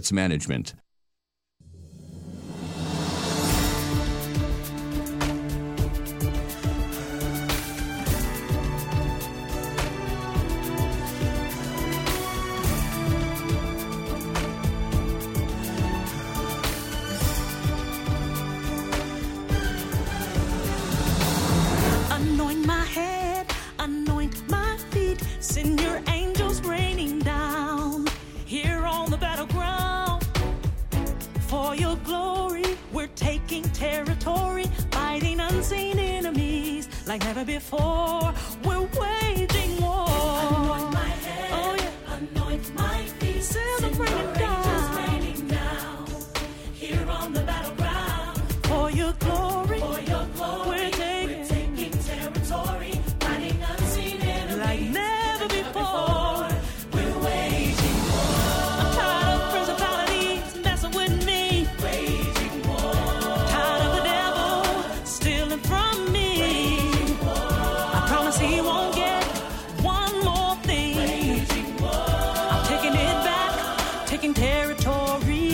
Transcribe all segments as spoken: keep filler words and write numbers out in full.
Sports Management. Like never before, we're waging war. Anoint my head, oh yeah. Anoint my feet. Celebrating God, raining down here on the battleground. For your glory, for your glory, we're taking, we're taking territory, fighting unseen enemies. Like never before, we're waging war. I'm tired of principalities messing with me. Waging war. Tired of the devil stealing from me. He won't get one more thing. I'm taking it back, taking territory.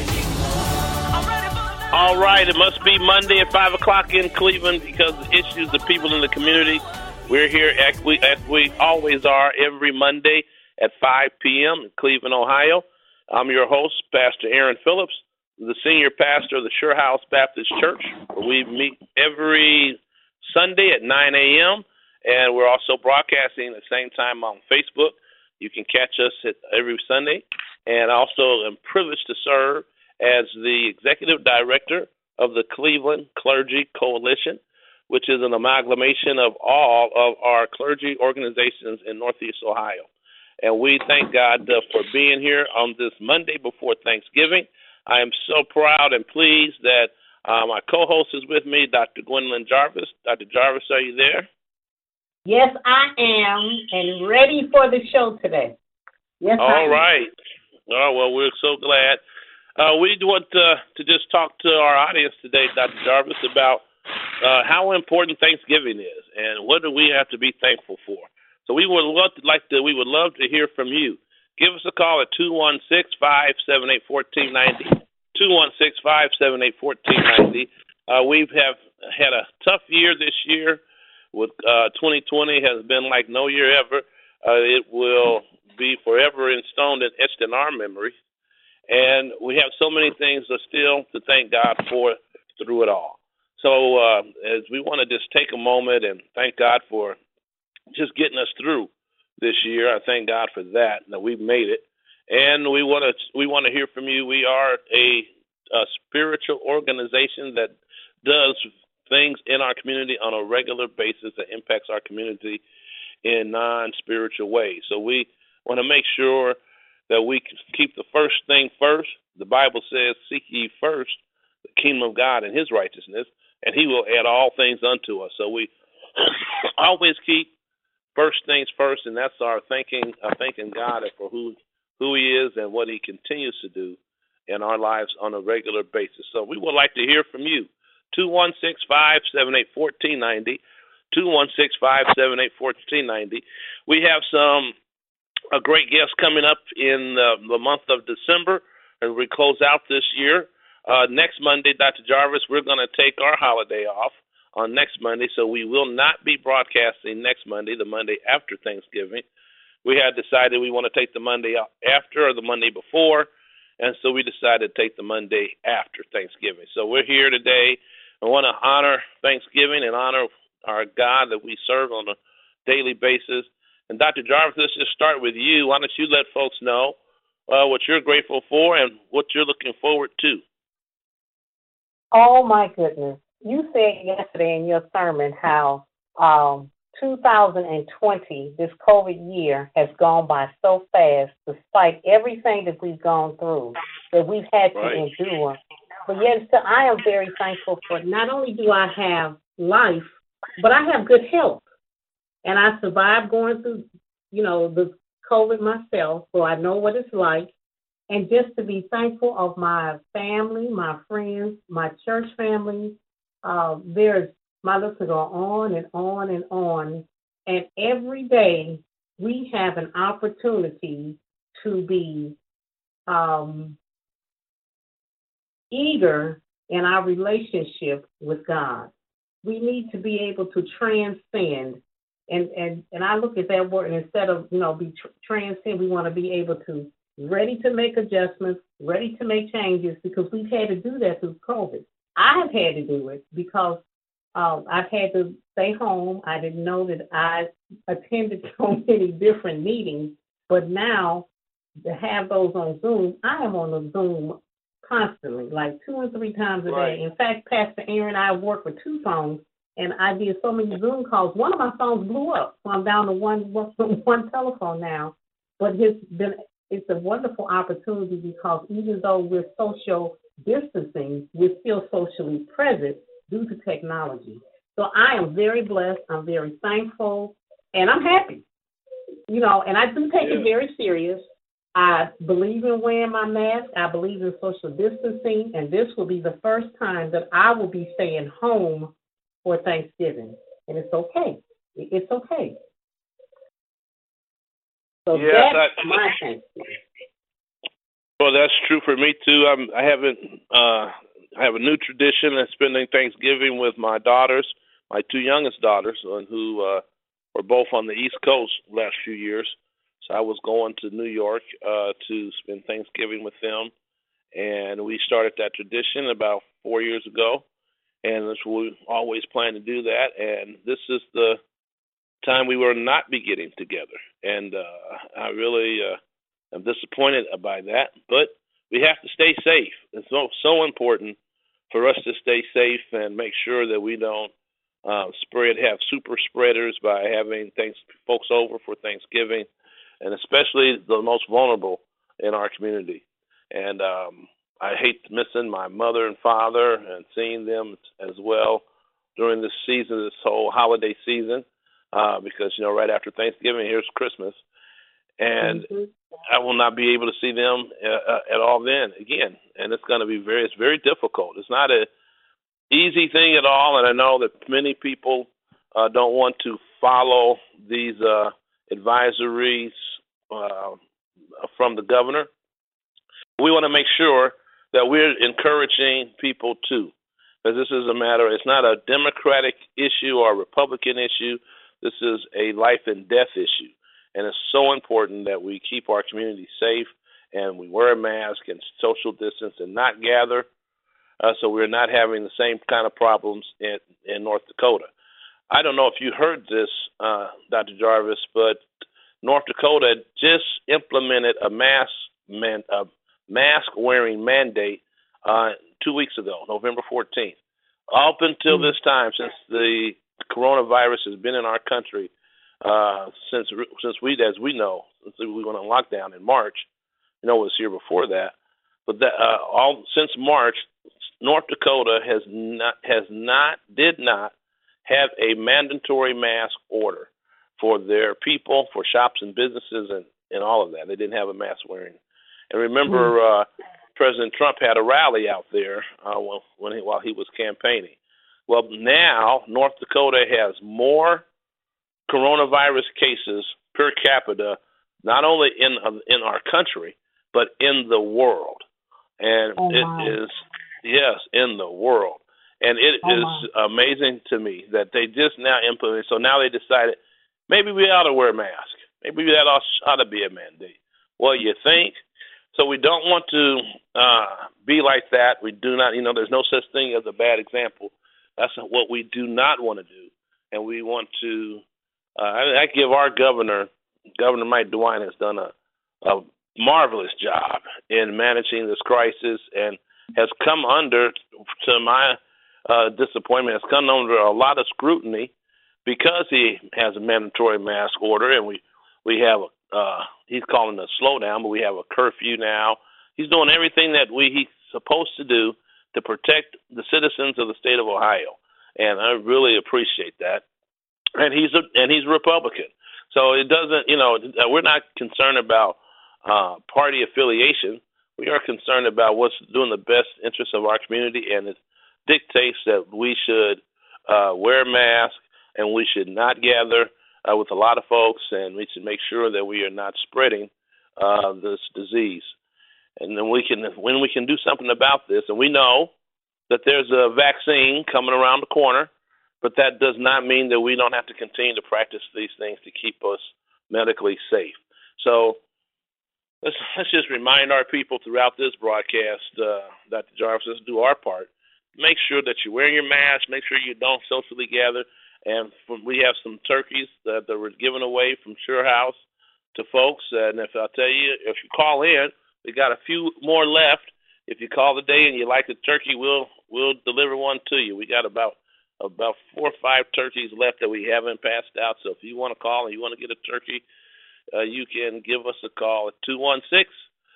All right, it must be Monday at five o'clock in Cleveland because of issues of people in the community. We're here as we, as we always are every Monday at five p.m. in Cleveland, Ohio. I'm your host, Pastor Aaron Phillips, the senior pastor of the Sure House Baptist Church, where we meet every Sunday at nine a.m., and we're also broadcasting at the same time on Facebook. You can catch us at every Sunday. And also I'm privileged to serve as the executive director of the Cleveland Clergy Coalition, which is an amalgamation of all of our clergy organizations in Northeast Ohio. And we thank God uh, for being here on this Monday before Thanksgiving. I am so proud and pleased that uh, my co-host is with me, Doctor Gwendolyn Jarvis. Doctor Jarvis, are you there? Yes, I am, and ready for the show today. Yes, All I am. right. Oh, well, we're so glad. Uh, we want uh, to just talk to our audience today, Doctor Jarvis, about uh, how important Thanksgiving is and what do we have to be thankful for. So we would love to, like to, we would love to hear from you. Give us a call at two one six, five seven eight, one four nine zero, two one six, five seven eight, one four nine zero. Uh, we have had a tough year this year. With uh, twenty twenty has been like no year ever. Uh, it will be forever instoned and etched in our memory. And we have so many things to still to thank God for through it all. So uh, as we want to just take a moment and thank God for just getting us through this year, I thank God for that, that we've made it. And we want to we want to hear from you. We are a, a spiritual organization that does things in our community on a regular basis that impacts our community in non-spiritual ways. So we want to make sure that we keep the first thing first. The Bible says, seek ye first the kingdom of God and his righteousness, and he will add all things unto us. So we always keep first things first, and that's our thanking, our thanking God for who, who he is and what he continues to do in our lives on a regular basis. So we would like to hear from you. two one six, five seven eight, one four nine zero, two one six, five seven eight, one four nine zero. We have some a great guest coming up in the, the month of December, and we close out this year. Uh, next Monday, Doctor Jarvis, we're going to take our holiday off on next Monday, so we will not be broadcasting next Monday, the Monday after Thanksgiving. We had decided we want to take the Monday after or the Monday before, and so we decided to take the Monday after Thanksgiving. So we're here today. I want to honor Thanksgiving and honor our God that we serve on a daily basis. And Doctor Jarvis, let's just start with you. Why don't you let folks know uh, what you're grateful for and what you're looking forward to? Oh, my goodness. You said yesterday in your sermon how um, two thousand twenty, this COVID year, has gone by so fast despite everything that we've gone through, that we've had to right. endure. But yet still, I am very thankful for not only do I have life, but I have good health. And I survived going through, you know, the COVID myself, so I know what it's like. And just to be thankful of my family, my friends, my church family, uh, there's, my list will go on and on and on. And every day we have an opportunity to be um, eager in our relationship with God. We need to be able to transcend. And, and, and I look at that word, and instead of, you know, be tr- transcend, we want to be able to, ready to make adjustments, ready to make changes, because we've had to do that through COVID. I have had to do it because um, I've had to stay home. I didn't know that I attended so many different meetings, but now to have those on Zoom, I am on the Zoom constantly, like two and three times a Right. day. In fact, Pastor Aaron and I work with two phones, and I did so many Zoom calls. One of my phones blew up, so I'm down to one one, one telephone now. But it's been it's a wonderful opportunity because even though we're social distancing, we're still socially present due to technology. So I am very blessed. I'm very thankful, and I'm happy. You know, and I do take Yeah. it very serious. I believe in wearing my mask. I believe in social distancing, and this will be the first time that I will be staying home for Thanksgiving, and it's okay. It's okay. So Yeah, that's that- my Thanksgiving. Well, that's true for me too. I'm, I haven't. Uh, I have a new tradition of spending Thanksgiving with my daughters, my two youngest daughters, uh, who uh, were both on the East Coast last few years. So I was going to New York uh, to spend Thanksgiving with them, and we started that tradition about four years ago. And this, we always plan to do that. And this is the time we will not be getting together, and uh, I really. Uh, I'm disappointed by that, but we have to stay safe. It's so so important for us to stay safe and make sure that we don't uh, spread, have super spreaders by having things, folks over for Thanksgiving, and especially the most vulnerable in our community. And um, I hate missing my mother and father and seeing them as well during this season, this whole holiday season, uh, because, you know, right after Thanksgiving, here's Christmas. And Mm-hmm. I will not be able to see them uh, uh, at all then again, and it's going to be very, it's very difficult. It's not a easy thing at all, and I know that many people uh, don't want to follow these uh, advisories uh, from the governor. We want to make sure that we're encouraging people too, because this is a matter. It's not a Democratic issue or a Republican issue. This is a life and death issue. And it's so important that we keep our community safe and we wear a mask and social distance and not gather, uh, so we're not having the same kind of problems in, in North Dakota. I don't know if you heard this, uh, Doctor Jarvis, but North Dakota just implemented a mask man, a mask wearing mandate uh, two weeks ago, November fourteenth. Up until mm-hmm. this time, since the coronavirus has been in our country, Uh, since since we, as we know, since we went on lockdown in March, you know, it was here before that. But that uh, all since March, North Dakota has not has not did not have a mandatory mask order for their people, for shops and businesses, and, and all of that. They didn't have a mask wearing. And remember, uh, President Trump had a rally out there uh, when he, while he was campaigning. Well, now North Dakota has more coronavirus cases per capita, not only in uh, in our country, but in the world. And oh, it wow. is, yes, in the world. And it oh, is wow. amazing to me that they just now implement. So now they decided maybe we ought to wear a mask. Maybe that ought, ought to be a mandate. Well, you think? So we don't want to uh, be like that. We do not, you know, there's no such thing as a bad example. That's what we do not want to do. And we want to Uh, I, I give our governor, Governor Mike DeWine, has done a, a marvelous job in managing this crisis and has come under, to my uh, disappointment, has come under a lot of scrutiny because he has a mandatory mask order, and we we have a, uh, he's calling it a slowdown, but we have a curfew now. He's doing everything that we he's supposed to do to protect the citizens of the state of Ohio, and I really appreciate that. And he's a and he's a Republican, so it doesn't, you know, we're not concerned about uh, party affiliation. We are concerned about what's doing the best interest of our community, and it dictates that we should uh, wear masks and we should not gather uh, with a lot of folks, and we should make sure that we are not spreading uh, this disease. and then we can when we can do something about this. And we know that there's a vaccine coming around the corner, but that does not mean that we don't have to continue to practice these things to keep us medically safe. So let's let's just remind our people throughout this broadcast, uh, Doctor Jarvis, let's do our part. Make sure that you're wearing your mask. Make sure you don't socially gather. And we have some turkeys that, that were given away from Sure House to folks. And if I'll tell you, if you call in, we got a few more left. If you call today and you like the turkey, we'll we'll deliver one to you. We got about about four or five turkeys left that we haven't passed out. So if you want to call and you want to get a turkey, uh, you can give us a call at two one six,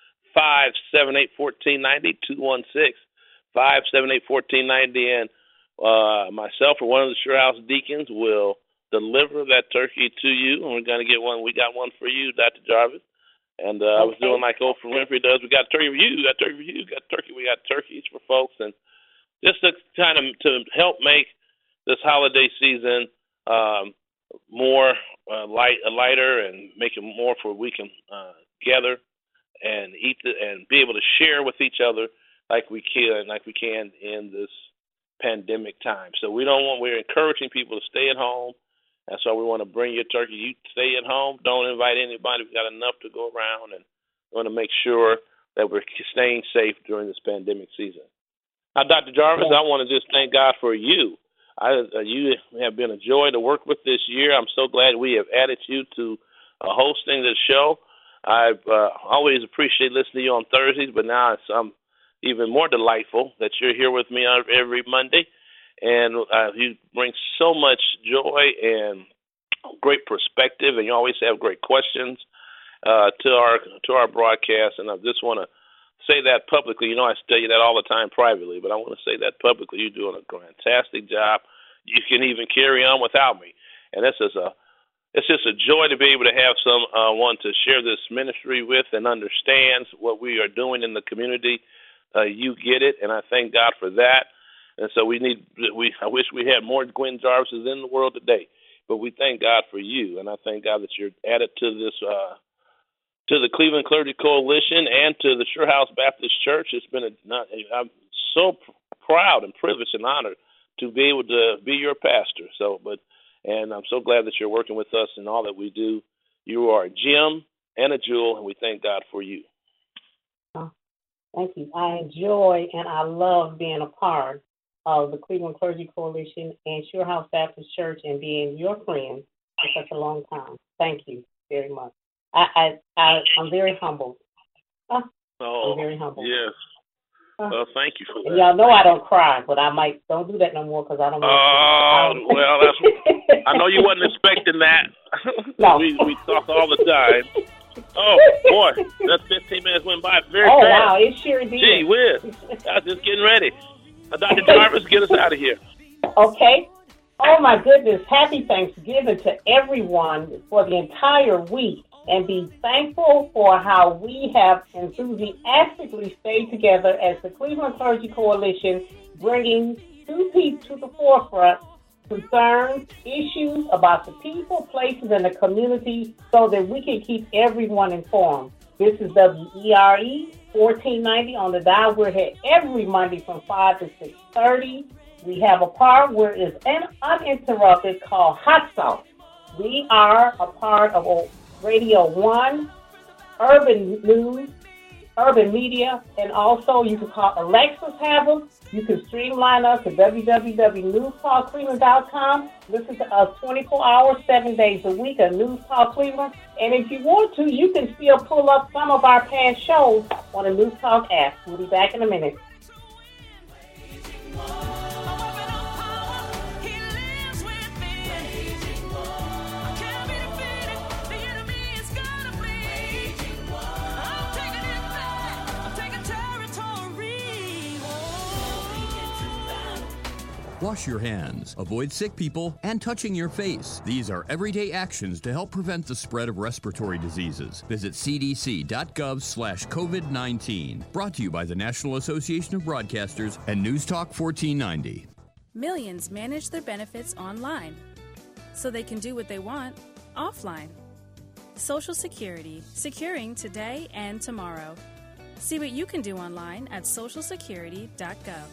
five seven eight, one four nine zero, two one six, five seven eight, one four nine zero, and uh, myself or one of the Sure House deacons will deliver that turkey to you, and we're going to get one. We got one for you, Doctor Jarvis. And uh, okay. I was doing like Oprah Winfrey does. We got turkey for you, we got turkey for you, we got turkey. We got turkeys for folks, and just to kind of to help make this holiday season um, more uh, light, uh, lighter, and make it more for we can uh, gather and eat the, and be able to share with each other like we can, like we can in this pandemic time. So we don't want. We're encouraging people to stay at home. And so we want to bring your turkey. You stay at home. Don't invite anybody. We've got enough to go around, and we want to make sure that we're staying safe during this pandemic season. Now, Doctor Jarvis, I want to just thank God for you. I, uh, you have been a joy to work with this year. I'm so glad we have added you to uh, hosting this show. I've uh, always appreciated listening to you on Thursdays, but now it's um, even more delightful that you're here with me every Monday. And uh, you bring so much joy and great perspective, and you always have great questions uh, to our to our broadcast. And I just want to say that publicly. You know, I tell you that all the time privately, but I want to say that publicly. You're doing a fantastic job. You can even carry on without me, and this is a it's just a joy to be able to have someone uh, to share this ministry with and understands what we are doing in the community. Uh, you get it, and I thank God for that. And so we need, we, I wish we had more Gwen Jarvises in the world today, but we thank God for you. And I thank God that you're added to this, uh, to the Cleveland Clergy Coalition and to the Sure House Baptist Church. It's been a, not, I'm so pr- proud and privileged and honored to be able to be your pastor. So, but, and I'm so glad that you're working with us in all that we do. You are a gem and a jewel, and we thank God for you. Oh, thank you. I enjoy and I love being a part of the Cleveland Clergy Coalition and Sure House Baptist Church and being your friend for such a long time. Thank you very much. I, I, I, I'm very humbled. Uh, oh, I'm very humbled. Yes. Uh, well, thank you for that. And y'all know I don't cry, but I might don't do that no more because I don't. Oh, uh, well, that's, I know you wasn't expecting that. No. we we talk all the time. Oh boy, that fifteen minutes went by very oh, fast. Oh wow, it sure did. Gee whiz, I was just getting ready. Doctor Jarvis, get us out of here. Okay. Oh, my goodness. Happy Thanksgiving to everyone for the entire week. And be thankful for how we have enthusiastically stayed together as the Cleveland Clergy Coalition, bringing to, to the forefront concerns, issues about the people, places, and the community so that we can keep everyone informed. This is W E R E fourteen ninety on the dial. We're here every Monday from five to six thirty. We have a part where it's uninterrupted called Hot Sauce. We are a part of Radio One, Urban News, Urban Media, and also you can call Alexis have them. You can streamline us at w w w dot news talk cleveland dot com. Listen to us twenty-four hours, seven days a week at News Talk Cleveland. And if you want to, you can still pull up some of our past shows on the News Talk app. We'll be back in a minute. Wash your hands, avoid sick people, and touching your face. These are everyday actions to help prevent the spread of respiratory diseases. Visit c d c dot gov slash covid nineteen. Brought to you by the National Association of Broadcasters and News Talk fourteen ninety. Millions manage their benefits online, so they can do what they want offline. Social Security, securing today and tomorrow. See what you can do online at social security dot gov.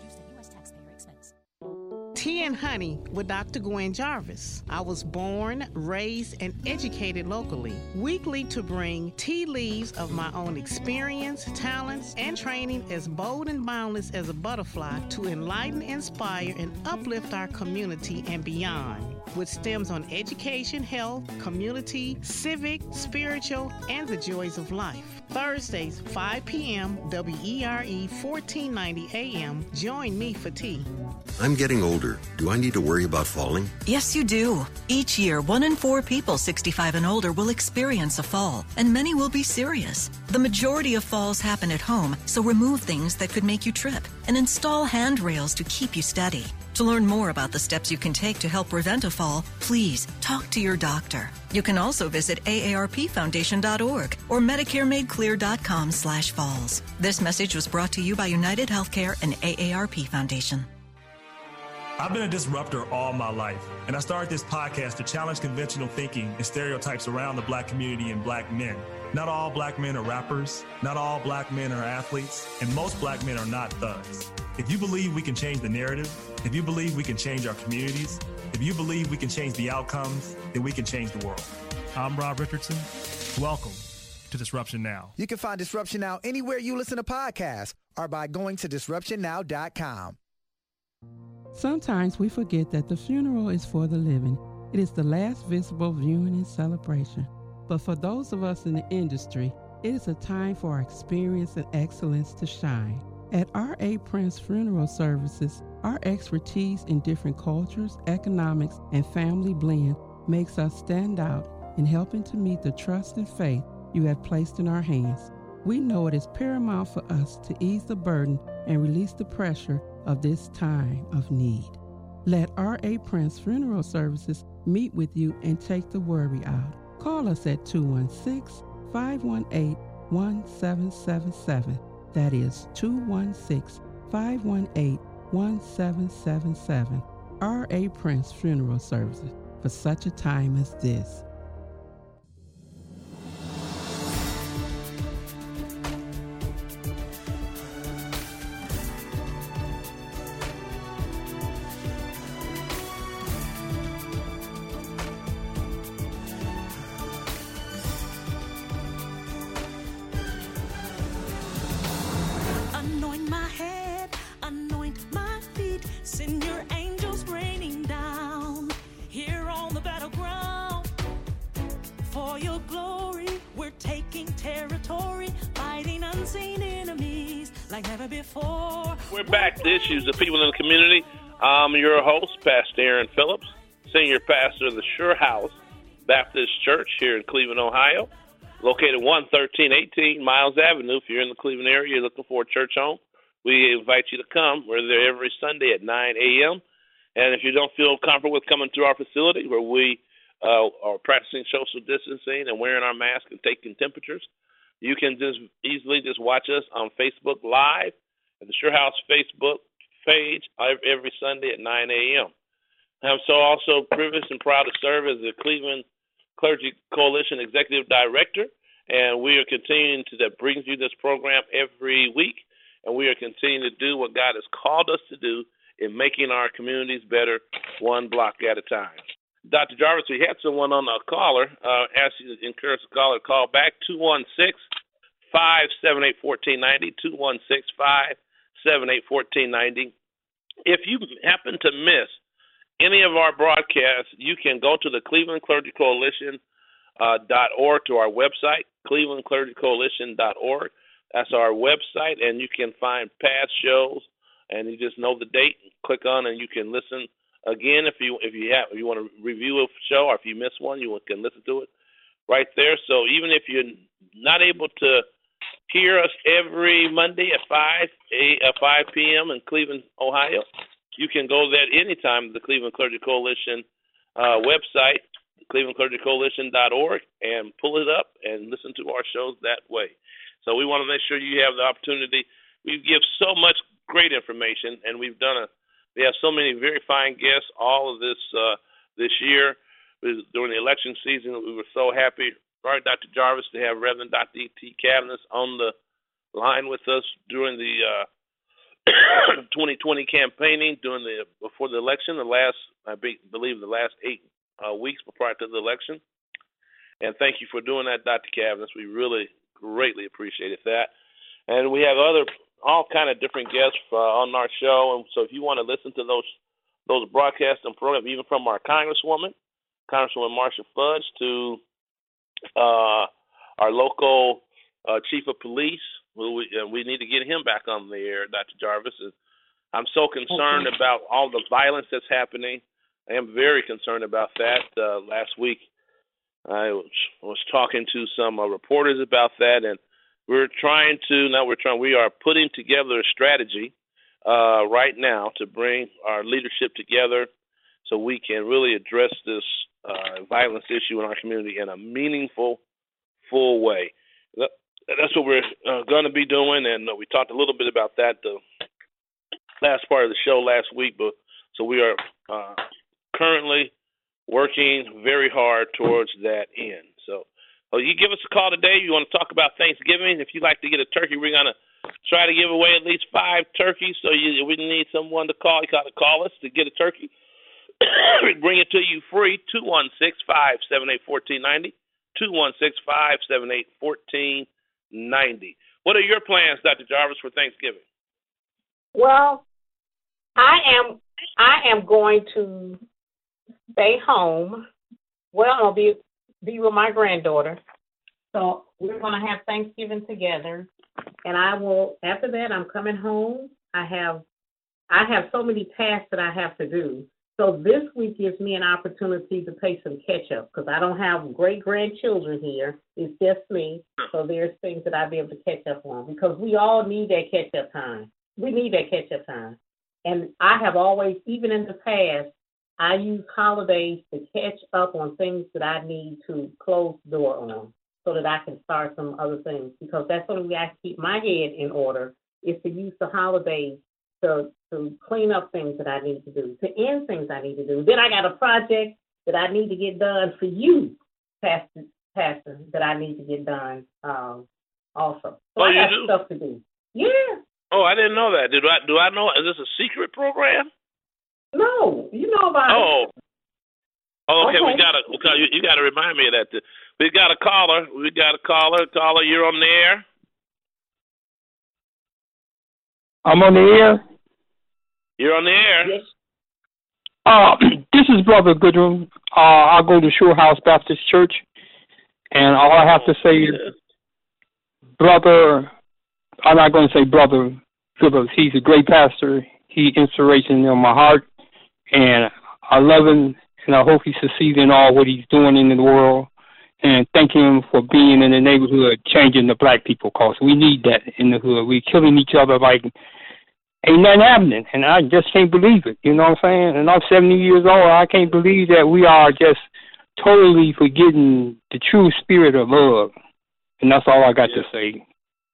Tea and Honey with Doctor Gwen Jarvis. I was born, raised, and educated locally. Weekly to bring tea leaves of my own experience, talents, and training as bold and boundless as a butterfly to enlighten, inspire, and uplift our community and beyond. With stems on education, health, community, civic, spiritual, and the joys of life. Thursdays, five p.m., W E R E fourteen ninety A M. Join me for tea. I'm getting older. Do I need to worry about falling? Yes, you do. Each year, one in four people sixty-five and older will experience a fall, and many will be serious. The majority of falls happen at home, so remove things that could make you trip and install handrails to keep you steady. To learn more about the steps you can take to help prevent a fall, please talk to your doctor. You can also visit A A R P foundation dot org or medicare made clear dot com slash falls. This message was brought to you by United Healthcare and A A R P Foundation. I've been a disruptor all my life, and I started this podcast to challenge conventional thinking and stereotypes around the black community and black men. Not all black men are rappers, not all black men are athletes, and most black men are not thugs. If you believe we can change the narrative, if you believe we can change our communities, if you believe we can change the outcomes, then we can change the world. I'm Rob Richardson. Welcome to Disruption Now. You can find Disruption Now anywhere you listen to podcasts or by going to disruption now dot com. Sometimes we forget that the funeral is for the living. It is the last visible viewing and celebration. But for those of us in the industry, it is a time for our experience and excellence to shine. At R A. Prince Funeral Services, our expertise in different cultures, economics, and family blend makes us stand out in helping to meet the trust and faith you have placed in our hands. We know it is paramount for us to ease the burden and release the pressure of this time of need. Let R A. Prince Funeral Services meet with you and take the worry out. Call us at two one six, five one eight, one seven seven seven. That is two one six, five one eight, one seven seven seven. R A. Prince Funeral Services, for such a time as this. Anoint my head, anoint my feet, send your angels raining down here on the battleground. For your glory, we're taking territory, fighting unseen enemies like never before. We're back to Issues of People in the Community. I'm your host, Pastor Aaron Phillips, Senior Pastor of the Sure House Baptist Church here in Cleveland, Ohio. Located one thirteen eighteen Miles Avenue. If you're in the Cleveland area, you're looking for a church home, we invite you to come. We're there every Sunday at nine a.m. And if you don't feel comfortable with coming through our facility where we uh, are practicing social distancing and wearing our mask and taking temperatures, you can just easily just watch us on Facebook Live at the Sure House Facebook page every Sunday at nine a.m. I'm so also privileged and proud to serve as the Cleveland Clergy Coalition Executive Director, and we are continuing to, that brings you this program every week, and we are continuing to do what God has called us to do in making our communities better one block at a time. Doctor Jarvis, we had someone on a caller, uh, asked you to encourage the caller to call back, two one six, five seven eight, one four nine zero, two one six, five seven eight, one four nine zero. If you happen to miss any of our broadcasts, you can go to the Cleveland Clergy Coalition uh, dot org, to our website, Cleveland Clergy Coalition dot org. That's our website, and you can find past shows, and you just know the date, click on, and you can listen again if you if you have if you want to review a show, or if you miss one, you can listen to it right there. So even if you're not able to hear us every Monday at five p.m. in Cleveland, Ohio, you can go there anytime to the Cleveland Clergy Coalition uh, website, Cleveland Clergy Coalition dot org, and pull it up and listen to our shows that way. So we want to make sure you have the opportunity. We give so much great information, and we've done a. We have so many very fine guests all of this uh, this year. During the election season, we were so happy, right, Doctor Jarvis, to have Reverend Doctor E T Cavanis on the line with us during the uh, twenty twenty campaigning, during the before the election, the last I be, believe the last eight uh, weeks prior to the election. And thank you for doing that, Doctor Cavness. We really greatly appreciated that. And we have other all kind of different guests uh, on our show. And so if you want to listen to those those broadcasts and programs, even from our Congresswoman, Congresswoman Marsha Fudge, to uh, our local uh, Chief of Police, who we, uh, we need to get him back on the air, Doctor Jarvis. And I'm so concerned okay. about all the violence that's happening. I am very concerned about that. Uh, last week, I was, was talking to some uh, reporters about that, and we're trying to, now we're trying, we are putting together a strategy uh, right now to bring our leadership together so we can really address this uh, violence issue in our community in a meaningful, full way. That's what we're uh, going to be doing, and uh, we talked a little bit about that the last part of the show last week. But so we are uh, currently working very hard towards that end. So oh, you give us a call today. You want to talk about Thanksgiving? If you'd like to get a turkey, we're going to try to give away at least five turkeys. So you, we need someone to call. You got to call us to get a turkey. We bring it to you free, two one six, five seven eight, one four nine zero, two one six, five seven eight, one four nine zero. What are your plans, Doctor Jarvis, for Thanksgiving? Well, I am I am going to stay home. Well, I'll be be with my granddaughter. So we're going to have Thanksgiving together, and I will. After that, I'm coming home. I have I have so many tasks that I have to do. So this week gives me an opportunity to play some catch up because I don't have great grandchildren here. It's just me. So there's things that I'll be able to catch up on because we all need that catch up time. We need that catch up time. And I have always, even in the past, I use holidays to catch up on things that I need to close the door on so that I can start some other things because that's the only way I can keep my head in order is to use the holidays to to clean up things that I need to do, to end things I need to do. Then I got a project that I need to get done for you, Pastor, Pastor that I need to get done um, also. So oh, I you got do? stuff to do. Yeah. Oh, I didn't know that. Did I? Do I know? Is this a secret program? No, you know about oh. it. Oh, okay. okay. We got to. You, you got to remind me of that. We got a caller. We got a caller. Caller, you're on the air. I'm on the air. You're on the air. Yes. Uh, this is Brother Goodrum. Uh, I go to Shore House Baptist Church, and all I have to say is, Brother, I'm not going to say Brother Phillips. He's a great pastor. He's inspiration in my heart, and I love him, and I hope he succeeds in all what he's doing in the world. And thank him for being in the neighborhood, changing the black people, because we need that in the hood. We're killing each other like ain't nothing happening, and I just can't believe it. You know what I'm saying? And I'm seventy years old. I can't believe that we are just totally forgetting the true spirit of love. And that's all I got yeah. to say.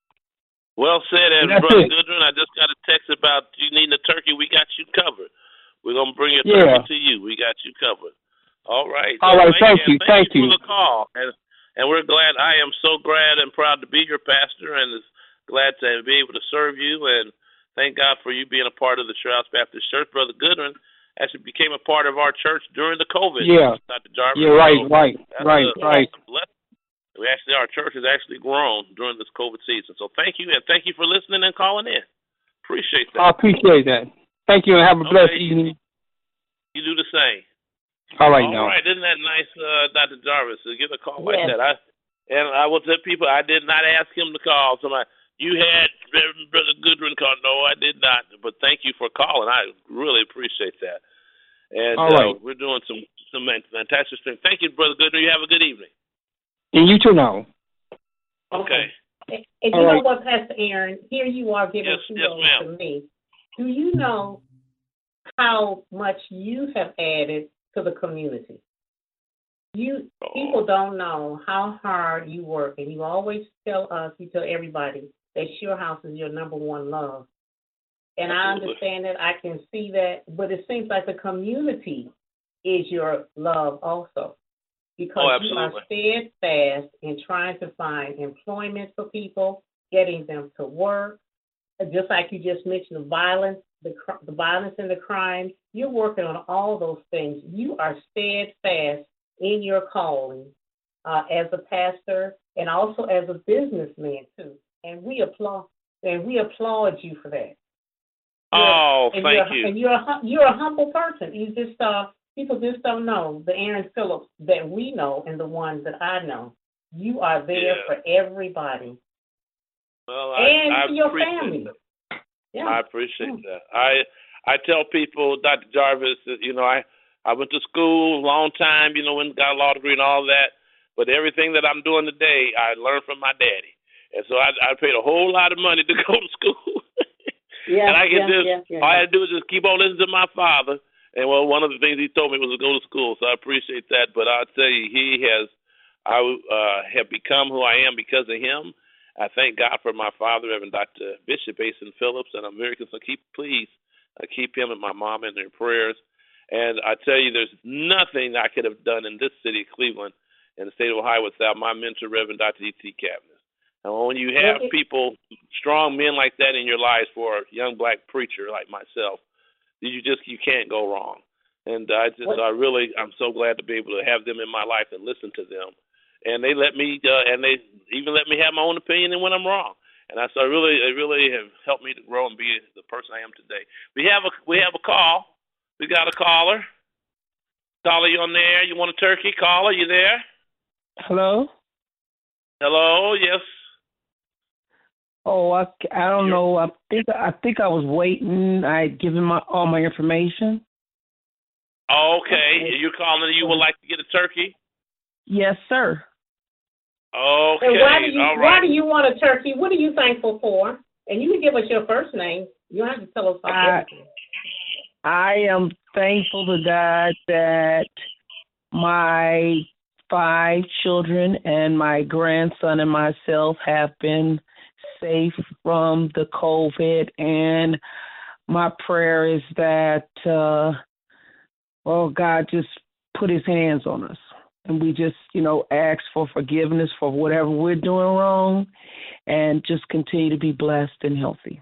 Well said, and Brother Goodrum, I just got a text about you needing a turkey. We got you covered. We're going to bring a turkey yeah. to you. We got you covered. All right. All right, thank you, thank, thank you. you. for the call. And, and we're glad, I am so glad and proud to be your pastor and is glad to be able to serve you. And thank God for you being a part of the Shore House Baptist Church. Brother Goodrum actually became a part of our church during the COVID. Yeah. Doctor Jarvis. Yeah, right, so right, right, a, right. We actually, our church has actually grown during this COVID season. So thank you, and thank you for listening and calling in. Appreciate that. I appreciate that. Thank you, and have a blessed okay. evening. You do the same. All right, All now. right, isn't that nice, uh, Doctor Jarvis, to give a call yes. like that? I and I will tell people I did not ask him to call. Somebody, you had Reverend Brother Goodrum call. No, I did not. But thank you for calling. I really appreciate that. And All right. uh, we're doing some some fantastic things. Thank you, Brother Goodrum. You have a good evening. And you too now. Okay. And, and you All know right. what, Pastor Aaron? Here you are giving Yes, yes, kudos ma'am. to me. Do you know how much you have added to the community? You Oh. people don't know how hard you work, and you always tell us, you tell everybody that Shore House is your number one love. And Absolutely. I understand that, I can see that, but it seems like the community is your love also, because Oh, you are steadfast in trying to find employment for people. getting them to work, just like you just mentioned, the violence, the, the violence and the crimes. You're working on all those things. You are steadfast in your calling uh, as a pastor and also as a businessman too. And we applaud and we applaud you for that. Oh, and thank you're, you. And you're a, you're a humble person. You just uh, people just don't know the Aaron Phillips that we know and the ones that I know. You are there Yeah. for everybody. Well, I, and I for your appreciate family. That. Yeah. I appreciate yeah. that. I I tell people, Doctor Jarvis, that, you know, I, I went to school a long time, you know, and got a law degree and all that. But everything that I'm doing today, I learned from my daddy. And so I, I paid a whole lot of money to go to school. Yeah, and I can yeah, just, yeah, yeah. all I had to do is just keep on listening to my father. And, well, one of the things he told me was to go to school. So I appreciate that. But I'll tell you, he has, I uh, have become who I am because of him. I thank God for my father, Reverend Doctor Bishop Asen Phillips, and I'm very concerned. Keep, please, uh, keep him and my mom in their prayers. And I tell you, there's nothing I could have done in this city of Cleveland, in the state of Ohio, without my mentor, Reverend Doctor E T Cavness. And when you have people, strong men like that in your lives for a young black preacher like myself, you just you can't go wrong. And I just I really I'm so glad to be able to have them in my life and listen to them. And they let me, uh, and they even let me have my own opinion and when I'm wrong. And I so really, they really have helped me to grow and be the person I am today. We have a, we have a call. We got a caller. Caller, you on there? You want a turkey? Caller, you there? Hello. Hello. Yes. Oh, I, I don't know. I think I think I was waiting. I had given my all my information. Okay. You're calling. You would like to get a turkey? Yes, sir. Okay, and why do you all right. why do you want a turkey? What are you thankful for? And you can give us your first name. You don't have to tell us about I, everything. I am thankful to God that my five children and my grandson and myself have been safe from the COVID. And my prayer is that, uh, oh, God just put his hands on us. And we just, you know, ask for forgiveness for whatever we're doing wrong and just continue to be blessed and healthy.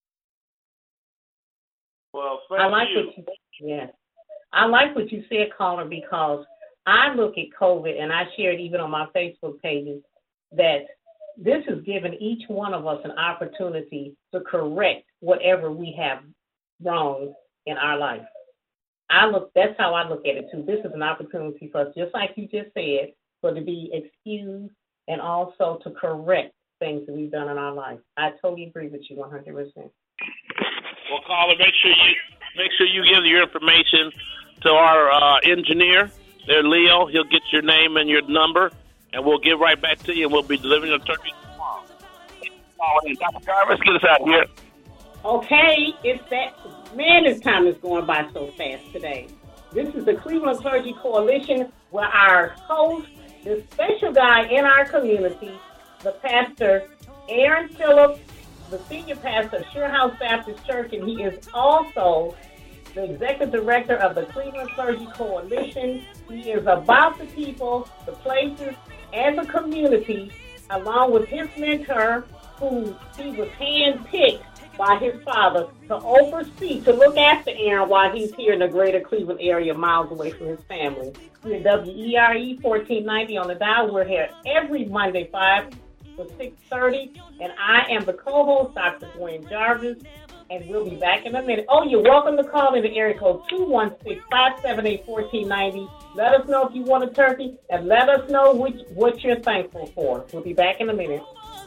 Well, thank I like you. what you yeah. I like what you said, caller, because I look at COVID and I shared even on my Facebook pages that this has given each one of us an opportunity to correct whatever we have wrong in our life. I look. That's how I look at it too. This is an opportunity for us, just like you just said, for to be excused and also to correct things that we've done in our life. I totally agree with you one hundred percent. Well, caller, make sure you make sure you give your information to our uh, engineer there, Leo. He'll get your name and your number, and we'll get right back to you, and we'll be delivering the turkey tomorrow. Doctor Jarvis, get us out here. Okay, it's that. Man, this time is going by so fast today. This is the Cleveland Clergy Coalition, where our host, this special guy in our community, the pastor, Aaron Phillips, the senior pastor of Sure House Baptist Church, and he is also the executive director of the Cleveland Clergy Coalition. He is about the people, the places, and the community, along with his mentor, who he was handpicked by his father to oversee, to look after Aaron while he's here in the greater Cleveland area, miles away from his family. We're at W E R E fourteen ninety on the dial. We're here every Monday, five to six thirty, and I am the co-host, Doctor Gwen Jarvis, and we'll be back in a minute. Oh, you're welcome to call in the area code two one six, five seven eight, one four nine zero. Let us know if you want a turkey, and let us know which, what you're thankful for. We'll be back in a minute.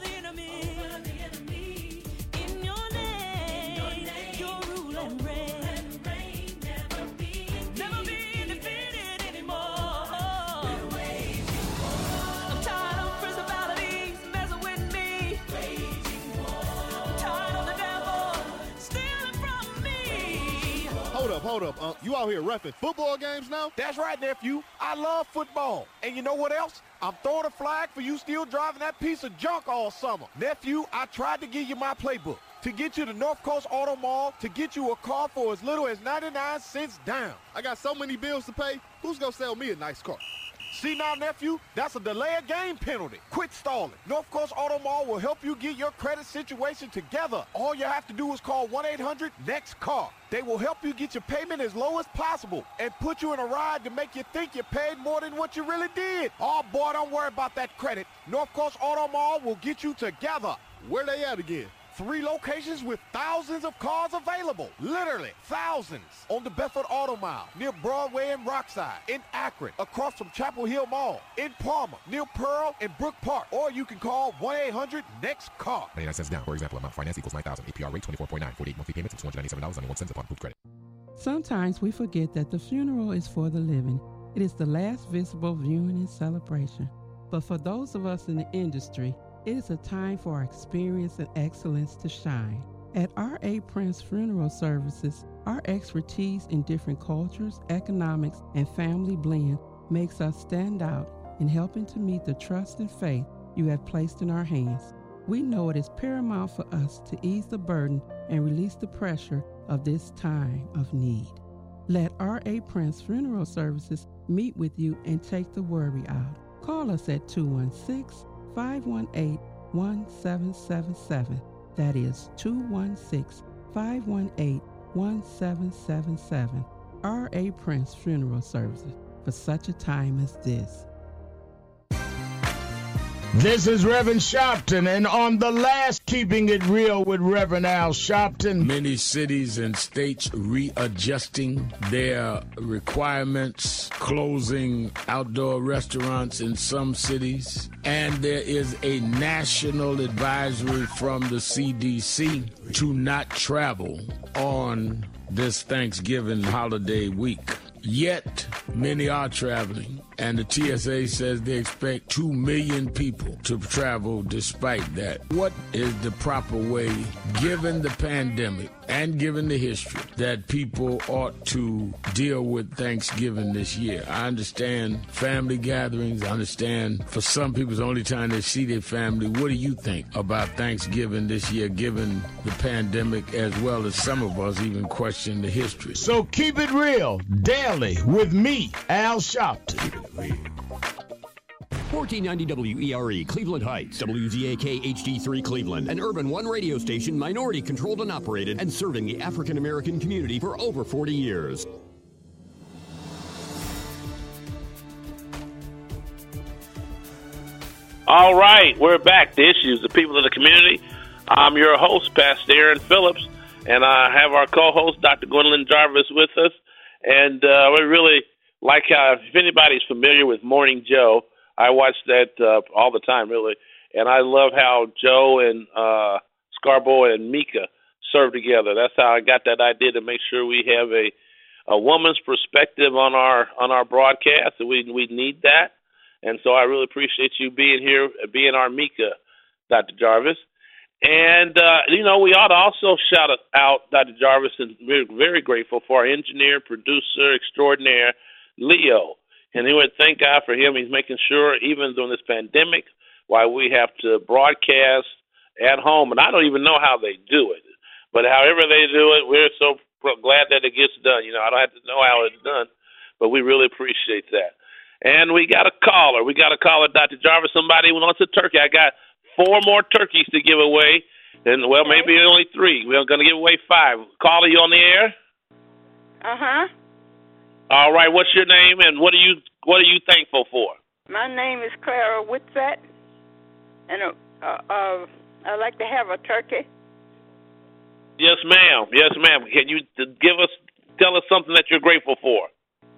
Hold up, hold up, Unc. You out here reffing football games now? That's right, nephew. I love football. And you know what else? I'm throwing a flag for you still driving that piece of junk all summer. Nephew, I tried to give you my playbook. To get you to North Coast Auto Mall, to get you a car for as little as ninety-nine cents down. I got so many bills to pay. Who's gonna sell me a nice car? See now, nephew, that's a delay of game penalty. Quit stalling. North Coast Auto Mall will help you get your credit situation together. All you have to do is call one eight hundred next car. They will help you get your payment as low as possible and put you in a ride to make you think you paid more than what you really did. Oh, boy, don't worry about that credit. North Coast Auto Mall will get you together. Where they at again? Three locations with thousands of cars available. Literally thousands. On the Bedford Auto Mile, near Broadway and Rockside. In Akron, across from Chapel Hill Mall. In Palmer, near Pearl and Brook Park. Or you can call one eight hundred next car. ninety-nine cents down. For example, amount finance equals nine thousand. A P R rate twenty-four point nine. forty-eight monthly payments of two hundred ninety-seven dollars and ninety-one cents upon approved credit. Sometimes we forget that the funeral is for the living. It is the last visible viewing and celebration. But for those of us in the industry, it is a time for our experience and excellence to shine. At R A. Prince Funeral Services, our expertise in different cultures, economics, and family blend makes us stand out in helping to meet the trust and faith you have placed in our hands. We know it is paramount for us to ease the burden and release the pressure of this time of need. Let R A. Prince Funeral Services meet with you and take the worry out. Call us at two one six, five one eight, one seven seven seven. That is two one six, five one eight, one seven seven seven. R A. Prince Funeral Services, for such a time as this. This is Reverend Sharpton, and on the last Keeping It Real with Reverend Al Sharpton. Many cities and states readjusting their requirements, closing outdoor restaurants in some cities, and there is a national advisory from the C D C to not travel on this Thanksgiving holiday week. Yet, many are traveling, and the T S A says they expect two million people to travel despite that. What is the proper way, given the pandemic and given the history, that people ought to deal with Thanksgiving this year? I understand family gatherings. I understand for some people it's the only time they see their family. What do you think about Thanksgiving this year, given the pandemic, as well as some of us even question the history? So keep it real daily with me, Al Sharpton. fourteen ninety W E R E, Cleveland Heights, W Z A K H D three Cleveland, an Urban One radio station, minority controlled and operated, and serving the African American community for over forty years. All right, we're back. The issues, the people of the community. I'm your host, Pastor Aaron Phillips, and I have our co-host, Doctor Gwendolyn Jarvis, with us. And uh, we really like how, if anybody's familiar with Morning Joe, I watch that uh, all the time, really. And I love how Joe and uh, Scarborough and Mika serve together. That's how I got that idea, to make sure we have a, a woman's perspective on our on our broadcast. And we we need that. And so I really appreciate you being here, being our Mika, Doctor Jarvis. And, uh, you know, we ought to also shout out Doctor Jarvis, and we're very grateful for our engineer, producer extraordinaire, Leo. And we would thank God for him. He's making sure, even during this pandemic, while we have to broadcast at home, and I don't even know how they do it, but however they do it, we're so glad that it gets done. You know, I don't have to know how it's done, but we really appreciate that. And we got a caller. We got a caller, Doctor Jarvis. Somebody wants a turkey. I got four more turkeys to give away, and, well, okay. Maybe only three. We're going to give away five. Caller, you on the air? Uh-huh. All right, what's your name, and what are you what are you thankful for? My name is Clara Whitsett, and uh, uh, I'd like to have a turkey. Yes, ma'am. Yes, ma'am. Can you give us, tell us something that you're grateful for?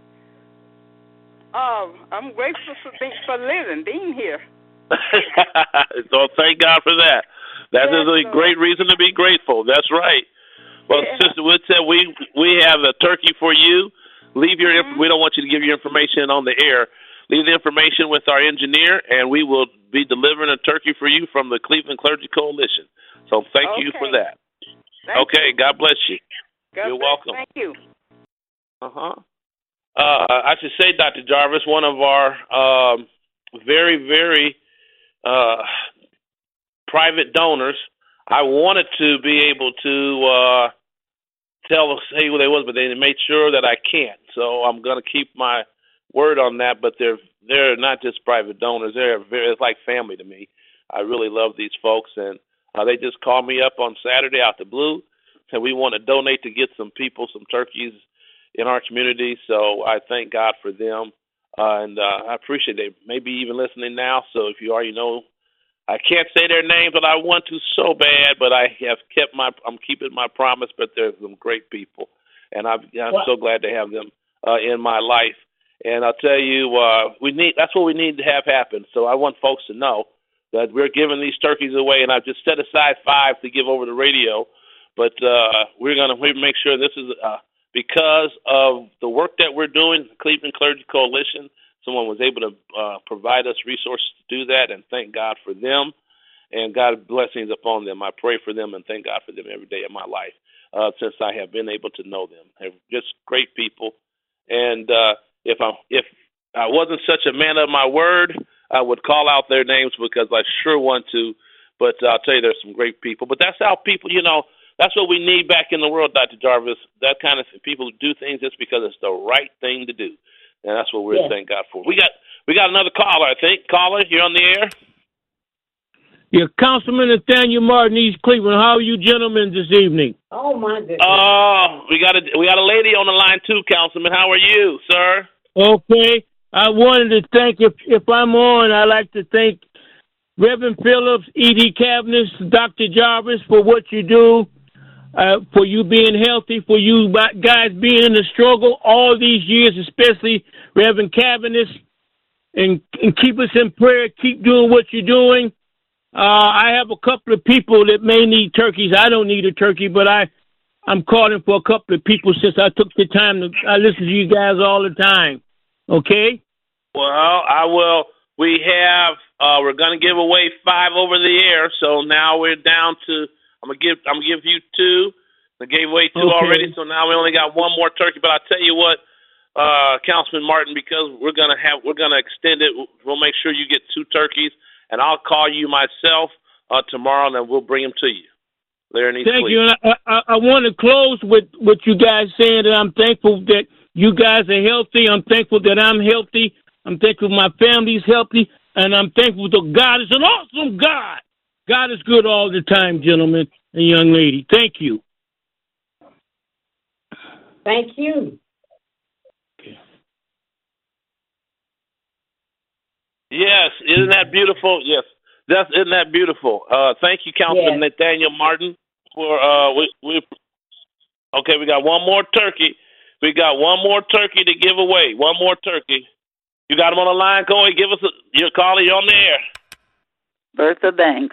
Oh, I'm grateful for being, for living, being here. So thank God for that. That yes, is a Lord. great reason to be grateful. That's right. Well, yeah. Sister Whitsett, we we have a turkey for you. Leave your mm-hmm. We don't want you to give your information on the air. Leave the information with our engineer, and we will be delivering a turkey for you from the Cleveland Clergy Coalition. So thank okay. you for that. Thank okay, you. God bless you. God You're bless. welcome. Thank you. Uh-huh. Uh, I should say, Doctor Jarvis, one of our um, very, very uh, private donors, I wanted to be able to uh, tell us, who they was, but they made sure that I can't. So I'm going to keep my word on that. But they're they're not just private donors. They're very, it's like family to me. I really love these folks, and uh, they just called me up on Saturday out the blue, and we want to donate to get some people some turkeys in our community. So I thank God for them, uh, and uh, I appreciate they maybe even listening now. So if you are, you know, I can't say their names, but I want to so bad. But I have kept my, I'm keeping my promise. But they're some great people, and I'm, I'm so glad to have them uh, in my life. And I'll tell you, uh, we need that's what we need to have happen. So I want folks to know that we're giving these turkeys away, and I've just set aside five to give over the radio. But uh, we're going to make sure this is uh, because of the work that we're doing, the Cleveland Clergy Coalition. Someone was able to uh, provide us resources to do that, and thank God for them, and God's blessings upon them. I pray for them and thank God for them every day of my life uh, since I have been able to know them. They're just great people, and uh, if I if I wasn't such a man of my word, I would call out their names because I sure want to. But I'll tell you, there's some great people. But that's how people, you know, that's what we need back in the world, Doctor Jarvis. That kind of people who do things just because it's the right thing to do. And that's what we're yeah. thank God for. We got we got another caller, I think. Caller, you're on the air. Yeah, Councilman Nathaniel Martin, East Cleveland. How are you gentlemen this evening? Oh, my goodness. Oh, we got a we got a lady on the line too, Councilman. How are you, sir? Okay. I wanted to thank, if if I'm on, I'd like to thank Reverend Phillips, E D Cabinets, Doctor Jarvis for what you do. Uh, for you being healthy, for you guys being in the struggle all these years, especially Reverend Cabinets, and, and keep us in prayer. Keep doing what you're doing. Uh, I have a couple of people that may need turkeys. I don't need a turkey, but I, I'm calling for a couple of people since I took the time to I listen to you guys all the time. Okay? Well, I will. We have, uh, we're going to give away five over the air, so now we're down to, I'm gonna give I'm gonna give you two. I gave away two okay. already, so now we only got one more turkey. But I'll tell you what, uh, Councilman Martin, because we're gonna have we're gonna extend it. We'll make sure you get two turkeys, and I'll call you myself uh, tomorrow, and then we'll bring them to you. There in East Thank Cleveland. you. And I, I, I want to close with what you guys saying that I'm thankful that you guys are healthy. I'm thankful that I'm healthy. I'm thankful my family's healthy, and I'm thankful that God is an awesome God. God is good all the time, gentlemen and young lady. Thank you. Thank you. Yes, isn't that beautiful? Yes, that's isn't that beautiful? Uh, thank you, Councilman yes. Nathaniel Martin. For uh, we we okay, we got one more turkey. We got one more turkey to give away. One more turkey. You got him on the line, Corey. Give us a, your caller. You're on the air. Bertha Banks.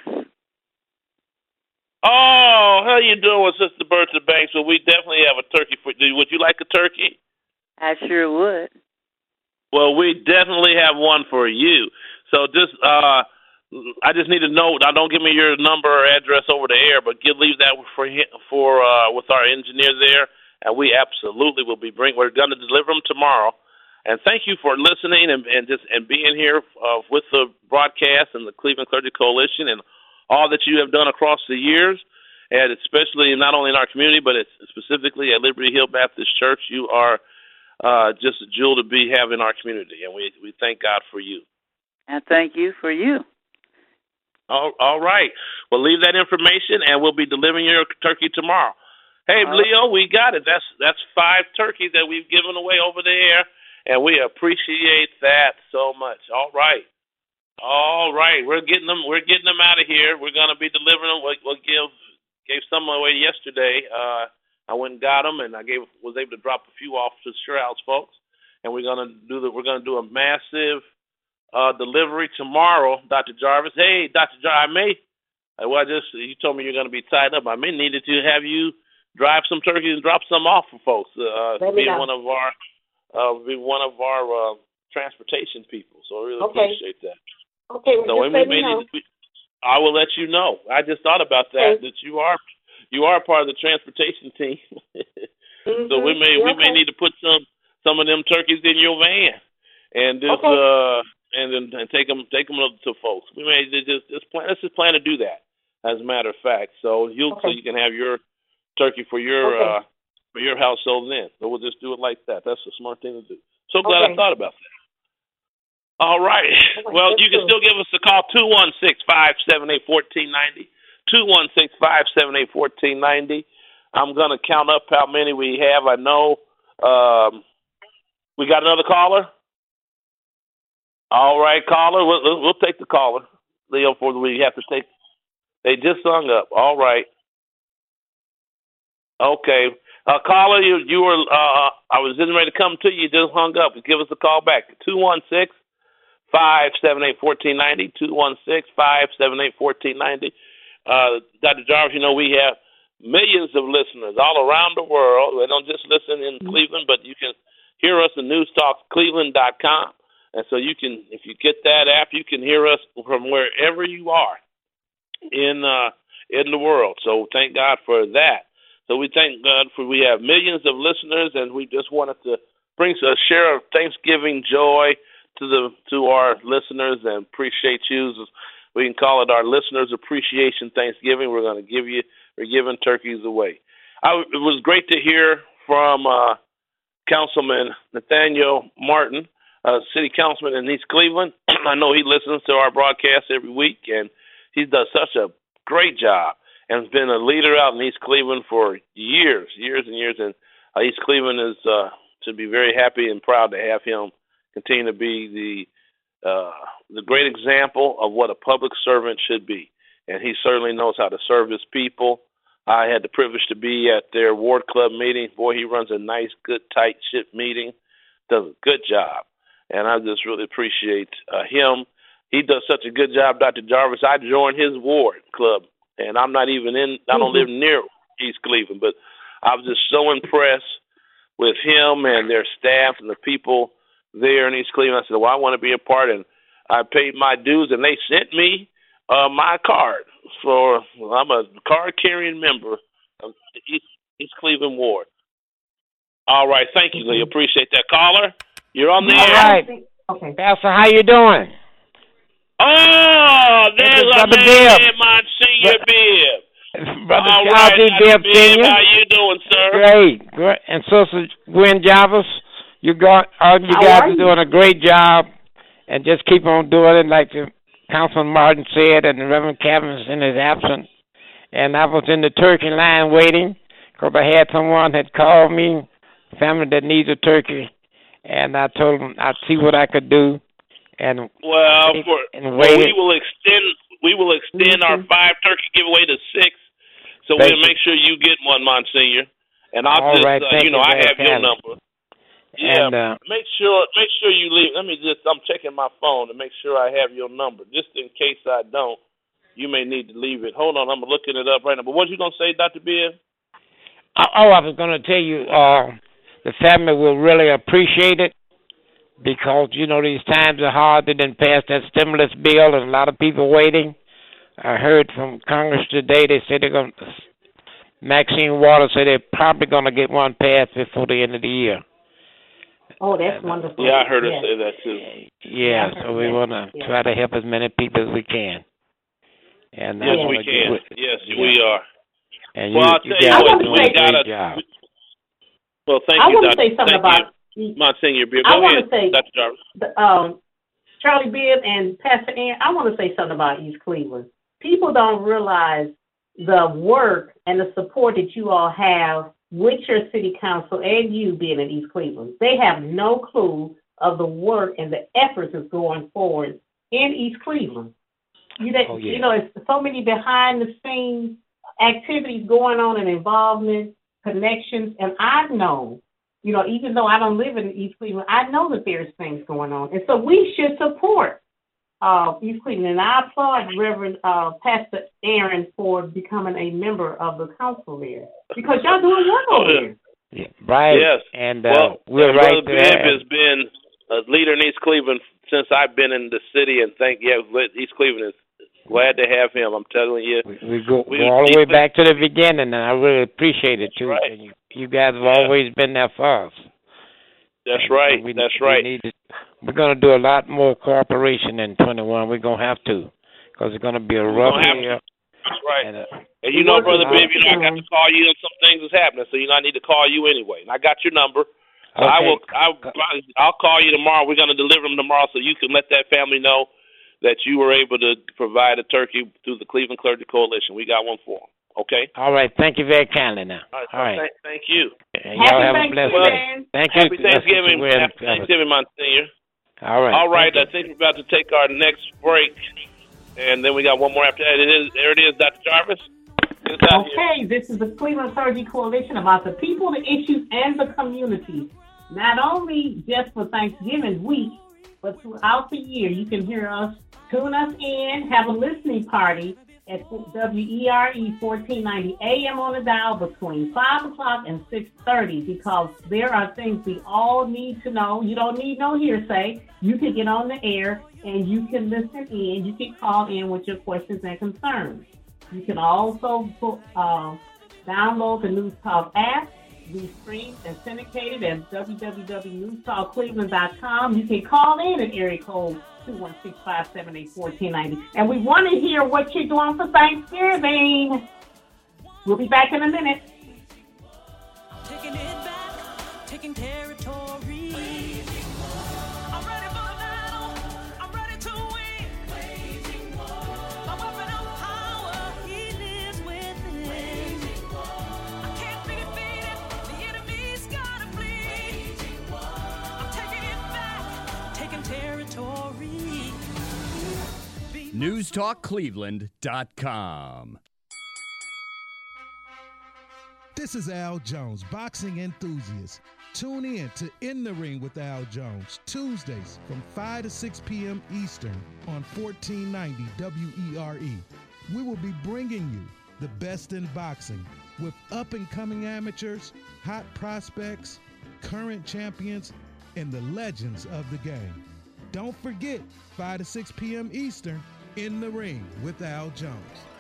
Oh, how you doing, Sister Bertha Banks? Well, we definitely have a turkey for you. Would you like a turkey? I sure would. Well, we definitely have one for you. So just, uh, I just need to know. Now, don't give me your number or address over the air, but give, leave that for for uh, with our engineer there, and we absolutely will be bring. We're going to deliver them tomorrow. And thank you for listening and, and just and being here uh, with the broadcast and the Cleveland Clergy Coalition and all that you have done across the years, and especially not only in our community, but it's specifically at Liberty Hill Baptist Church. You are uh, just a jewel to be have in our community, and we, we thank God for you. And thank you for you. All, all right. Well, leave that information, and we'll be delivering your turkey tomorrow. Hey, all Leo, right. we got it. That's that's five turkeys that we've given away over the air, and we appreciate that so much. All right. All right, we're getting them. We're getting them out of here. We're gonna be delivering them. We'll, we'll give gave some away yesterday. Uh, I went and got them, and I gave was able to drop a few off to the Sure-House folks. And we're gonna do the. We're gonna do a massive uh, delivery tomorrow, Doctor Jarvis. Hey, Doctor Jarvis, I may. Well, I just you told me you're gonna be tied up. I may needed to have you drive some turkeys and drop some off for folks. Uh, being one of our, uh, be one of our uh, transportation people. So I really okay. appreciate that. Okay, well, so just we let may me know. need to, I will let you know. I just thought about that, okay. that you are you are part of the transportation team. mm-hmm. So we may yeah, we may okay. need to put some some of them turkeys in your van and just okay. uh and then and take them take them to folks. We may just just plan let's just plan to do that. As a matter of fact, so you okay. so you can have your turkey for your okay. uh for your household then. So we'll just do it like that. That's a smart thing to do. So glad okay. I thought about that. All right. Well, you can still give us a call, two one six, five seven eight, one four nine zero, two one six, five seven eight, one four nine zero. I'm going to count up how many we have. I know um, we got another caller. All right, caller. We'll, we'll take the caller. Leo, for the we have to take. They just hung up. All right. Okay. Uh, caller, you you were. Uh, I was getting ready to come to you. You just hung up. Give us a call back. two one six, five seven eight, one four nine zero, two one six, five seven eight, one four nine zero. Uh, Doctor Jarvis, you know, we have millions of listeners all around the world. They don't just listen in Cleveland, but you can hear us at news talk cleveland dot com. And so you can, if you get that app, you can hear us from wherever you are in uh, in the world. So thank God for that. So we thank God for we have millions of listeners, and we just wanted to bring a share of Thanksgiving joy to the to our listeners and appreciate you. We can call it our Listeners Appreciation Thanksgiving. We're going to give you, we're giving turkeys away. I, it was great to hear from uh, Councilman Nathaniel Martin, uh, City Councilman in East Cleveland. I know he listens to our broadcast every week, and he does such a great job and has been a leader out in East Cleveland for years, years and years. And uh, East Cleveland is uh, to be very happy and proud to have him continue to be the uh, the great example of what a public servant should be. And he certainly knows how to serve his people. I had the privilege to be at their ward club meeting. Boy, he runs a nice, good, tight ship meeting, does a good job. And I just really appreciate uh, him. He does such a good job, Doctor Jarvis. I joined his ward club, and I'm not even in, I don't live near East Cleveland, but I was just so impressed with him and their staff and the people there in East Cleveland. I said, well, I want to be a part, and I paid my dues, and they sent me uh, my card. For well, I'm a card-carrying member of the East, East Cleveland Ward. All right, thank you, Lee. Appreciate that. Caller, you're on the All air. right. Okay. Pastor, how you doing? Oh, there's a man in my senior bib. Brother All Charles right, Bibb Bibb, Senior. how you doing, sir? Great, great. And Sister Gwen Jarvis, you got all you How guys are are you? doing a great job, and just keep on doing it like the Councilman Martin said, and the Reverend Cavan's in his absence. And I was in the turkey line waiting because I had someone that called me, family that needs a turkey, and I told them I'd see what I could do. And Well, wait, for, and well, wait. we will extend we will extend our five turkey giveaway to six, so Thank we'll you. make sure you get one, Monsignor. And I'll All just, right, uh, thank you know, you I very have your kindly. number. Yeah, And, uh, make sure make sure you leave. Let me just, I'm checking my phone to make sure I have your number, just in case I don't. You may need to leave it. Hold on, I'm looking it up right now. But what you gonna say, Doctor Bibb? Oh, I was going to tell you, uh, the family will really appreciate it because, you know, these times are hard. They didn't pass that stimulus bill, and a lot of people waiting. I heard from Congress today, they said they're going to, Maxine Waters said they're probably going to get one passed before the end of the year. Oh, that's wonderful. Yeah, I heard her Yes. say that too. Yeah, Yeah, so we yes, want to yes. try to help as many people as we can. And I Yes, wanna we get can. with- Yes, yeah. we are. And Well, you, I'll you tell you guys what, are doing we a great gotta- job. Well, thank I you, want to Doctor say something Thank about you, Monsignor Bibb. I Go wanna ahead, say- Doctor Jarvis. the, um, Charlie Bibb and Pastor Aaron. I want to say something about East Cleveland. People don't realize the work and the support that you all have with your city council and you being in East Cleveland. They have no clue of the work and the efforts that's going forward in East Cleveland. You, know, Oh, yeah. you know, it's so many behind the scenes activities going on and involvement, connections, and I know, you know, even though I don't live in East Cleveland, I know that there's things going on, and so we should support uh, East Cleveland. And I applaud Reverend uh, Pastor Aaron for becoming a member of the council there because y'all doing work Oh, over yeah. there. Yeah, right. Yes. And uh, Well, we're and right Brother there. Bibb has been a leader in East Cleveland since I've been in the city, and thank yeah, East Cleveland is glad to have him. I'm telling you, We go, we- go all the way back to the beginning, and I really appreciate it too. right. And you, you guys have always been there for us. that's And right. we- that's we right. need to- we're going to do a lot more cooperation in twenty-one. We're going to have to, because it's going to be a We're rough gonna have year. That's right. And, uh, And you know, Working Brother on Bibb, you know, I got it. to call you on some things that's happening, so you know I need to call you anyway. And I got your number. So Okay. I will. I'll, I'll call you tomorrow. We're going to deliver them tomorrow, so you can let that family know that you were able to provide a turkey through the Cleveland Clergy Coalition. We got one for them. Okay. All right. Thank you very kindly now. All right. All right. Thank, thank you. And y'all have a blessed day. Thank you. Happy Thanksgiving. That's- Happy Thanksgiving, Monsignor. All right. All right. Thank I think we're about to take our next break, and then we got one more after that. It is. There it is, Doctor Jarvis. Get us out here. Okay, this is the Cleveland Clergy Coalition about the people, the issues, and the community. Not only just for Thanksgiving week, but throughout the year. You can hear us, tune us in, have a listening party at W E R E fourteen ninety A M on the dial between five o'clock and six thirty, because there are things we all need to know. You don't need no hearsay. You can get on the air and you can listen in. You can call in with your questions and concerns. You can also uh, download the News Talk app. We stream and syndicated at w w w dot news talk cleveland dot com. You can call in at area code two one six, five seven eight, one four nine zero. And we want to hear what you're doing for Thanksgiving. We'll be back in a minute. Taking it back, taking territory. I'm ready for the battle. I'm ready to win. My weapon of power, he lives within. I can't be defeated. The enemy's gotta flee. I'm taking it back, taking territory. news talk cleveland dot com. This is Al Jones, boxing enthusiast. Tune in to In the Ring with Al Jones, Tuesdays from five to six p.m. Eastern on fourteen ninety W E R E. We will be bringing you the best in boxing with up-and-coming amateurs, hot prospects, current champions, and the legends of the game. Don't forget, five to six p.m. Eastern, In the Ring with Al Jones.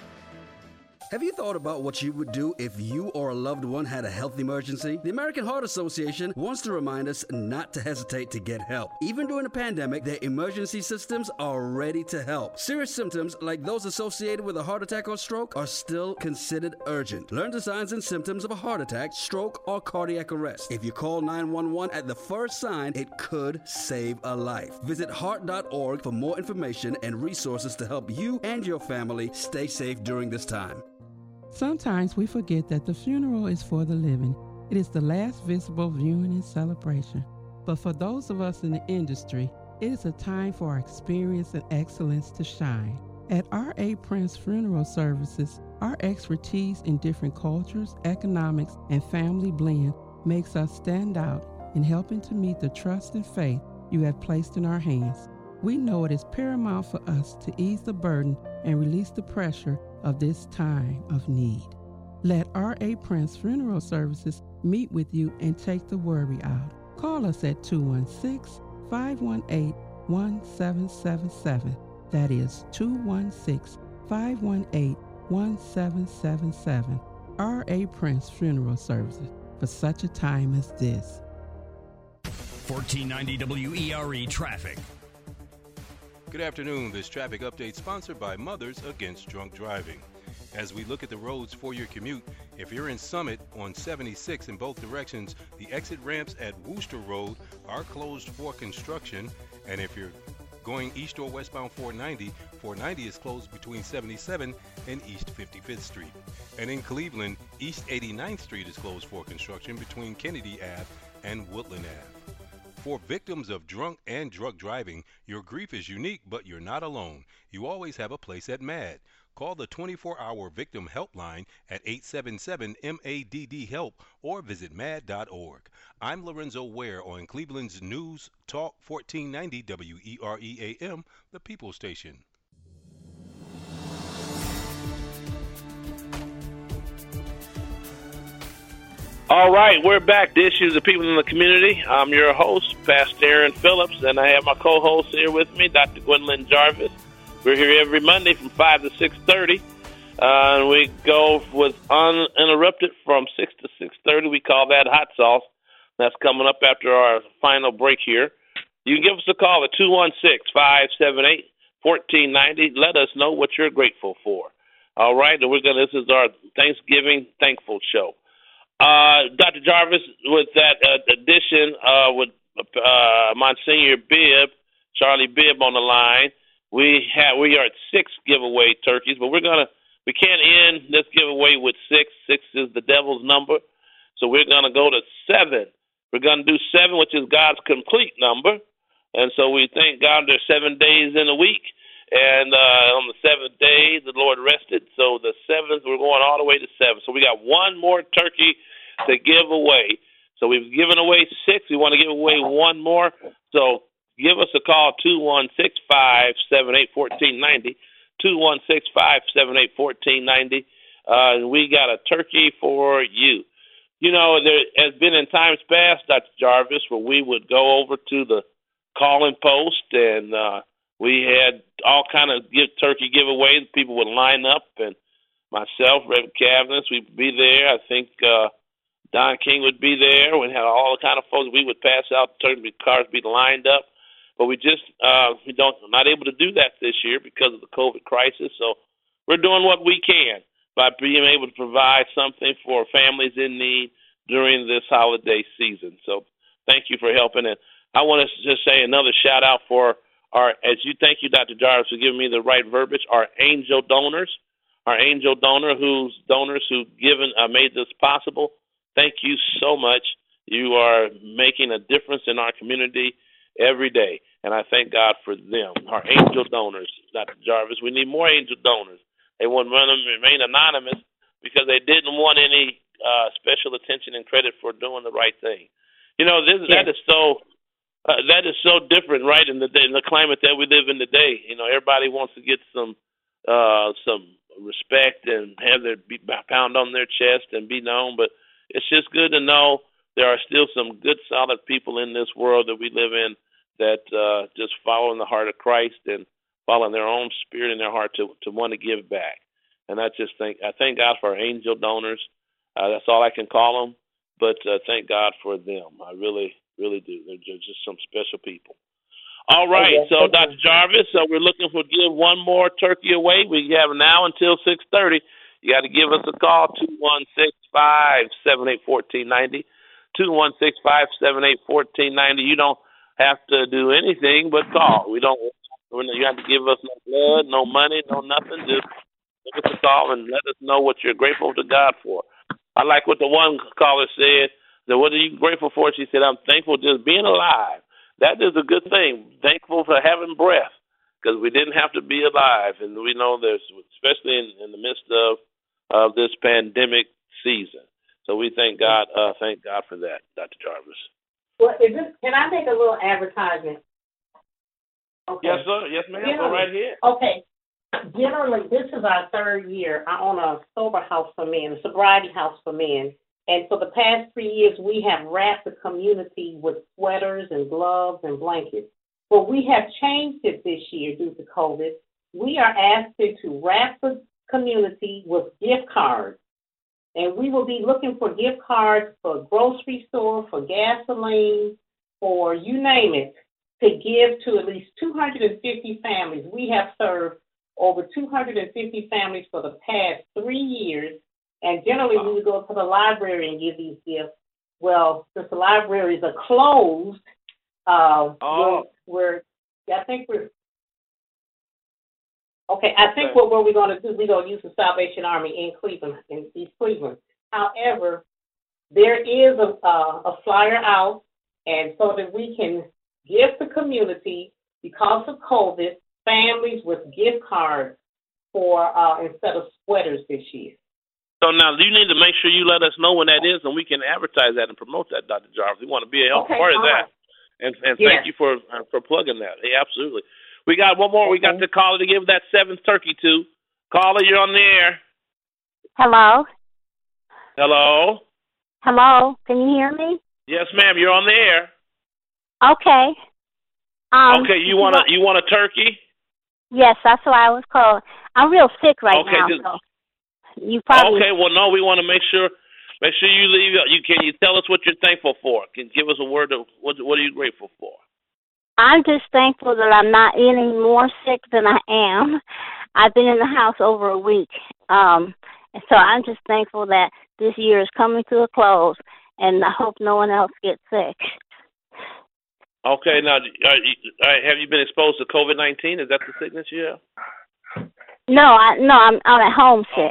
Have you thought about what you would do if you or a loved one had a health emergency? The American Heart Association wants to remind us not to hesitate to get help. Even during a pandemic, their emergency systems are ready to help. Serious symptoms like those associated with a heart attack or stroke are still considered urgent. Learn the signs and symptoms of a heart attack, stroke, or cardiac arrest. If you call nine one one at the first sign, it could save a life. Visit heart dot org for more information and resources to help you and your family stay safe during this time. Sometimes we forget that the funeral is for the living. It is the last visible viewing and celebration. But for those of us in the industry, it is a time for our experience and excellence to shine. At R A. Prince Funeral Services, our expertise in different cultures, economics, and family blend makes us stand out in helping to meet the trust and faith you have placed in our hands. We know it is paramount for us to ease the burden and release the pressure of this time of need. Let R A. Prince Funeral Services meet with you and take the worry out. Call us at two one six, five one eight, one seven seven seven. That is two one six, five one eight, one seven seven seven. R A. Prince Funeral Services, for such a time as this. fourteen ninety W E R E traffic. Good afternoon. This traffic update sponsored by Mothers Against Drunk Driving. As we look at the roads for your commute, if you're in Summit on seventy-six in both directions, the exit ramps at Wooster Road are closed for construction. And if you're going east or westbound four ninety, four ninety is closed between seventy-seven and East fifty-fifth Street. And in Cleveland, East eighty-ninth Street is closed for construction between Kennedy Avenue and Woodland Avenue. For victims of drunk and drug driving, your grief is unique, but you're not alone. You always have a place at MADD. Call the twenty-four hour Victim Helpline at eight seven seven, M A D D, HELP or visit mad dot org. I'm Lorenzo Ware on Cleveland's News Talk fourteen ninety W E R E A M, the People Station. All right, we're back. The issues of people in the community. I'm your host, Pastor Aaron Phillips, and I have my co-host here with me, Doctor Gwendolyn Jarvis. We're here every Monday from five to six thirty, uh, and we go with uninterrupted from six to six thirty. We call that hot sauce. That's coming up after our final break here. You can give us a call at two one six, five seven eight, one four nine zero. Let us know what you're grateful for. All right, and we're gonna. This is our Thanksgiving Thankful Show. Uh, Doctor Jarvis, with that uh, addition, uh, with uh, Monsignor Bibb, Charlie Bibb on the line, we have we are at six giveaway turkeys, but we're gonna we can't end this giveaway with six. Six is the devil's number, so we're gonna go to seven. We're gonna do seven, which is God's complete number, and so we thank God there's seven days in a week. And uh, on the seventh day, the Lord rested. So the seventh, we're going all the way to seven. So we got one more turkey to give away. So we've given away six. We want to give away one more. So give us a call, two one six, five seven eight, one four nine zero, two one six, five seven eight, one four nine zero. Uh, and we got a turkey for you. You know, there has been in times past, Doctor Jarvis, where we would go over to the calling post and uh, we had all kind of give, turkey giveaways. People would line up, and myself, Reverend Cavness, we'd be there. I think uh, Don King would be there. We had all the kind of folks. We would pass out turkey cars, be lined up. But we just uh, we don't not able to do that this year because of the COVID crisis. So we're doing what we can by being able to provide something for families in need during this holiday season. So thank you for helping. And I want to just say another shout out for our, as you thank you, Doctor Jarvis, for giving me the right verbiage, our angel donors, our angel donor whose donors who given uh, made this possible. Thank you so much. You are making a difference in our community every day, and I thank God for them, our angel donors, Doctor Jarvis. We need more angel donors. They wouldn't run them remain anonymous because they didn't want any uh, special attention and credit for doing the right thing. You know, this yes. that is so. Uh, that is so different, right, in the in the climate that we live in today. You know, everybody wants to get some uh, some respect and have their be, pound on their chest and be known. But it's just good to know there are still some good, solid people in this world that we live in that uh, just follow in the heart of Christ and follow in their own spirit in their heart to to want to give back. And I just think I thank God for our angel donors. Uh, that's all I can call them. But uh, thank God for them. I really. Really do. They're just some special people. All right. So, Doctor Jarvis, so we're looking for give one more turkey away. We have now until six thirty. You got to give us a call, two one six, five seven eight, one four nine zero, two one six, five seven eight, one four nine zero. You don't have to do anything but call. We don't. You have to give us no blood, no money, no nothing. Just give us a call and let us know what you're grateful to God for. I like what the one caller said. So what are you grateful for? She said, I'm thankful just being alive. That is a good thing. Thankful for having breath because we didn't have to be alive. And we know there's, especially in, in the midst of, of this pandemic season. So we thank God, uh, thank God for that, Doctor Jarvis. Well, is this, can I make a little advertisement? Okay. Yes, sir. Yes, ma'am. Go right ahead. Okay. Generally, this is our third year. I own a sober house for men, a sobriety house for men. And for the past three years, we have wrapped the community with sweaters and gloves and blankets. But we have changed it this year due to COVID. We are asking to wrap the community with gift cards. And we will be looking for gift cards for grocery store, for gasoline, for you name it, to give to at least two hundred fifty families. We have served over two hundred fifty families for the past three years. And generally, we would go to the library and give these gifts. Well, since the libraries are closed, uh, oh. we're, we're, I think we're, okay, I think okay. what, what we're going to do, we're going to use the Salvation Army in Cleveland, in East Cleveland. However, there is a, uh, a flyer out, and so that we can give the community, because of COVID, families with gift cards for uh, instead of sweaters this year. So now you need to make sure you let us know when that is, and we can advertise that and promote that, Doctor Jarvis. We want to be a help okay, part of that, right. and and yes. thank you for uh, for plugging that. Hey, absolutely. We got one more. Okay. We got the caller to give that seventh turkey to. Caller, you're on the air. Hello. Hello. Hello. Can you hear me? Yes, ma'am. You're on the air. Okay. Um, okay. You want a you want a turkey? Yes, that's what I was calling. I'm real sick right okay, now. Just, so you probably. Okay. Well, no. We want to make sure. Make sure you leave. You can you tell us what you're thankful for? Can give us a word of what what are you grateful for? I'm just thankful that I'm not any more sick than I am. I've been in the house over a week, um, And so I'm just thankful that this year is coming to a close, and I hope no one else gets sick. Okay, now, uh, have you been exposed to COVID nineteen? Is that the sickness you have? No, I no, I'm I'm at home sick.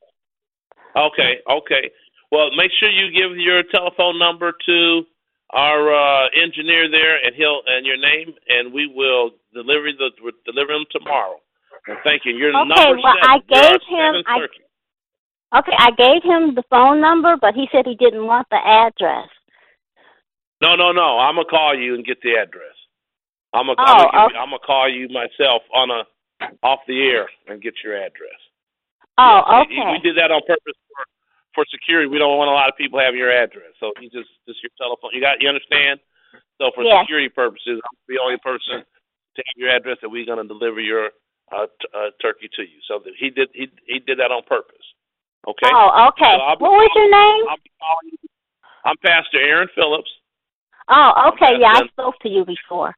Okay, okay. Well, make sure you give your telephone number to our uh, engineer there, and he'll and your name, and we will deliver the deliver them tomorrow. Well, thank you. You're okay, number well, seven. I gave him. I, okay, I gave him the phone number, but he said he didn't want the address. No, no, no. I'm gonna call you and get the address. I'm gonna, oh, I'm, gonna okay. I'm gonna call you myself on a off the air and get your address. Oh, yeah, okay. We, we did that on purpose for, for security. We don't want a lot of people having your address, so you just just your telephone. You got you understand? So for yes. security purposes, I'm the only person to have your address that we're gonna deliver your uh, t- uh, turkey to you. So that he did he he did that on purpose. Okay. Oh, okay. So what was your name? I'll be calling you. I'm Pastor Aaron Phillips. Oh, okay. Yeah, I spoke to you before.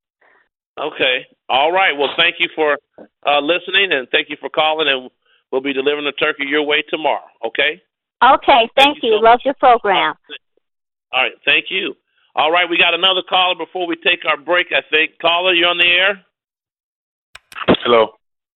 Okay. All right. Well, thank you for uh, listening, and thank you for calling, and we'll be delivering the turkey your way tomorrow. Okay? Okay. Thank, thank you. you. So Love much. Your program. All right. Thank you. All right. We got another caller before we take our break, I think. Caller, you on the air? Hello.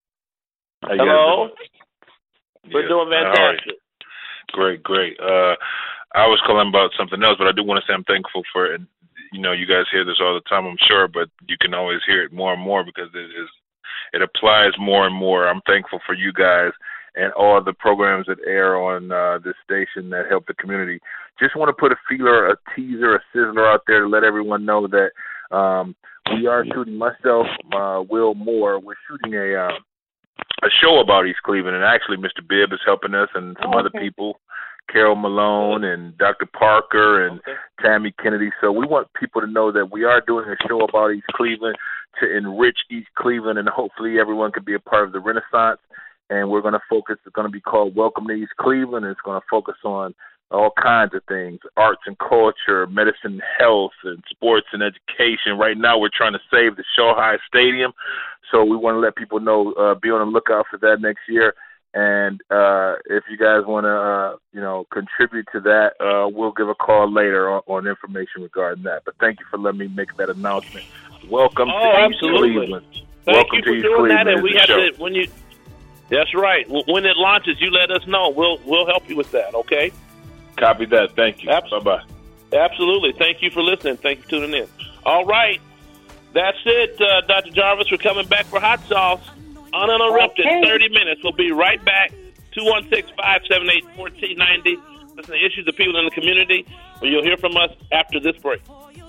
How you Hello. Guys doing? We're yeah. doing fantastic. Right. Great, great. Uh, I was calling about something else, but I do want to say I'm thankful for it. You know, you guys hear this all the time, I'm sure, but you can always hear it more and more because it is, it applies more and more. I'm thankful for you guys and all the programs that air on uh, this station that help the community. Just want to put a feeler, a teaser, a sizzler out there to let everyone know that um, we are shooting, myself, uh, Will Moore, we're shooting a uh, a show about East Cleveland, and actually Mister Bibb is helping us and some oh, okay. other people. Carol Malone and Doctor Parker and okay. Tammy Kennedy. So we want people to know that we are doing a show about East Cleveland to enrich East Cleveland, and hopefully everyone can be a part of the Renaissance. And we're going to focus, it's going to be called Welcome to East Cleveland, and it's going to focus on all kinds of things, arts and culture, medicine, health, and sports and education. Right now we're trying to save the Shohei Stadium, so we want to let people know, uh, be on the lookout for that next year. And uh, if you guys want to, uh, you know, contribute to that, uh, we'll give a call later on, on information regarding that. But thank you for letting me make that announcement. Welcome oh, to absolutely. East Cleveland. Thank Welcome you to for East doing Cleveland that. And we have show. to when you. That's right. When it launches, you let us know. We'll we'll help you with that. Okay. Copy that. Thank you. Absol- bye bye. Absolutely. Thank you for listening. Thank you for tuning in. All right. That's it, uh, Doctor Jarvis. We're coming back for Hot Sauce. Uninterrupted, okay. thirty minutes. We'll be right back. two one six, five seven eight, one four nine zero. Listen to issues of people in the community. Well, you'll hear from us after this break.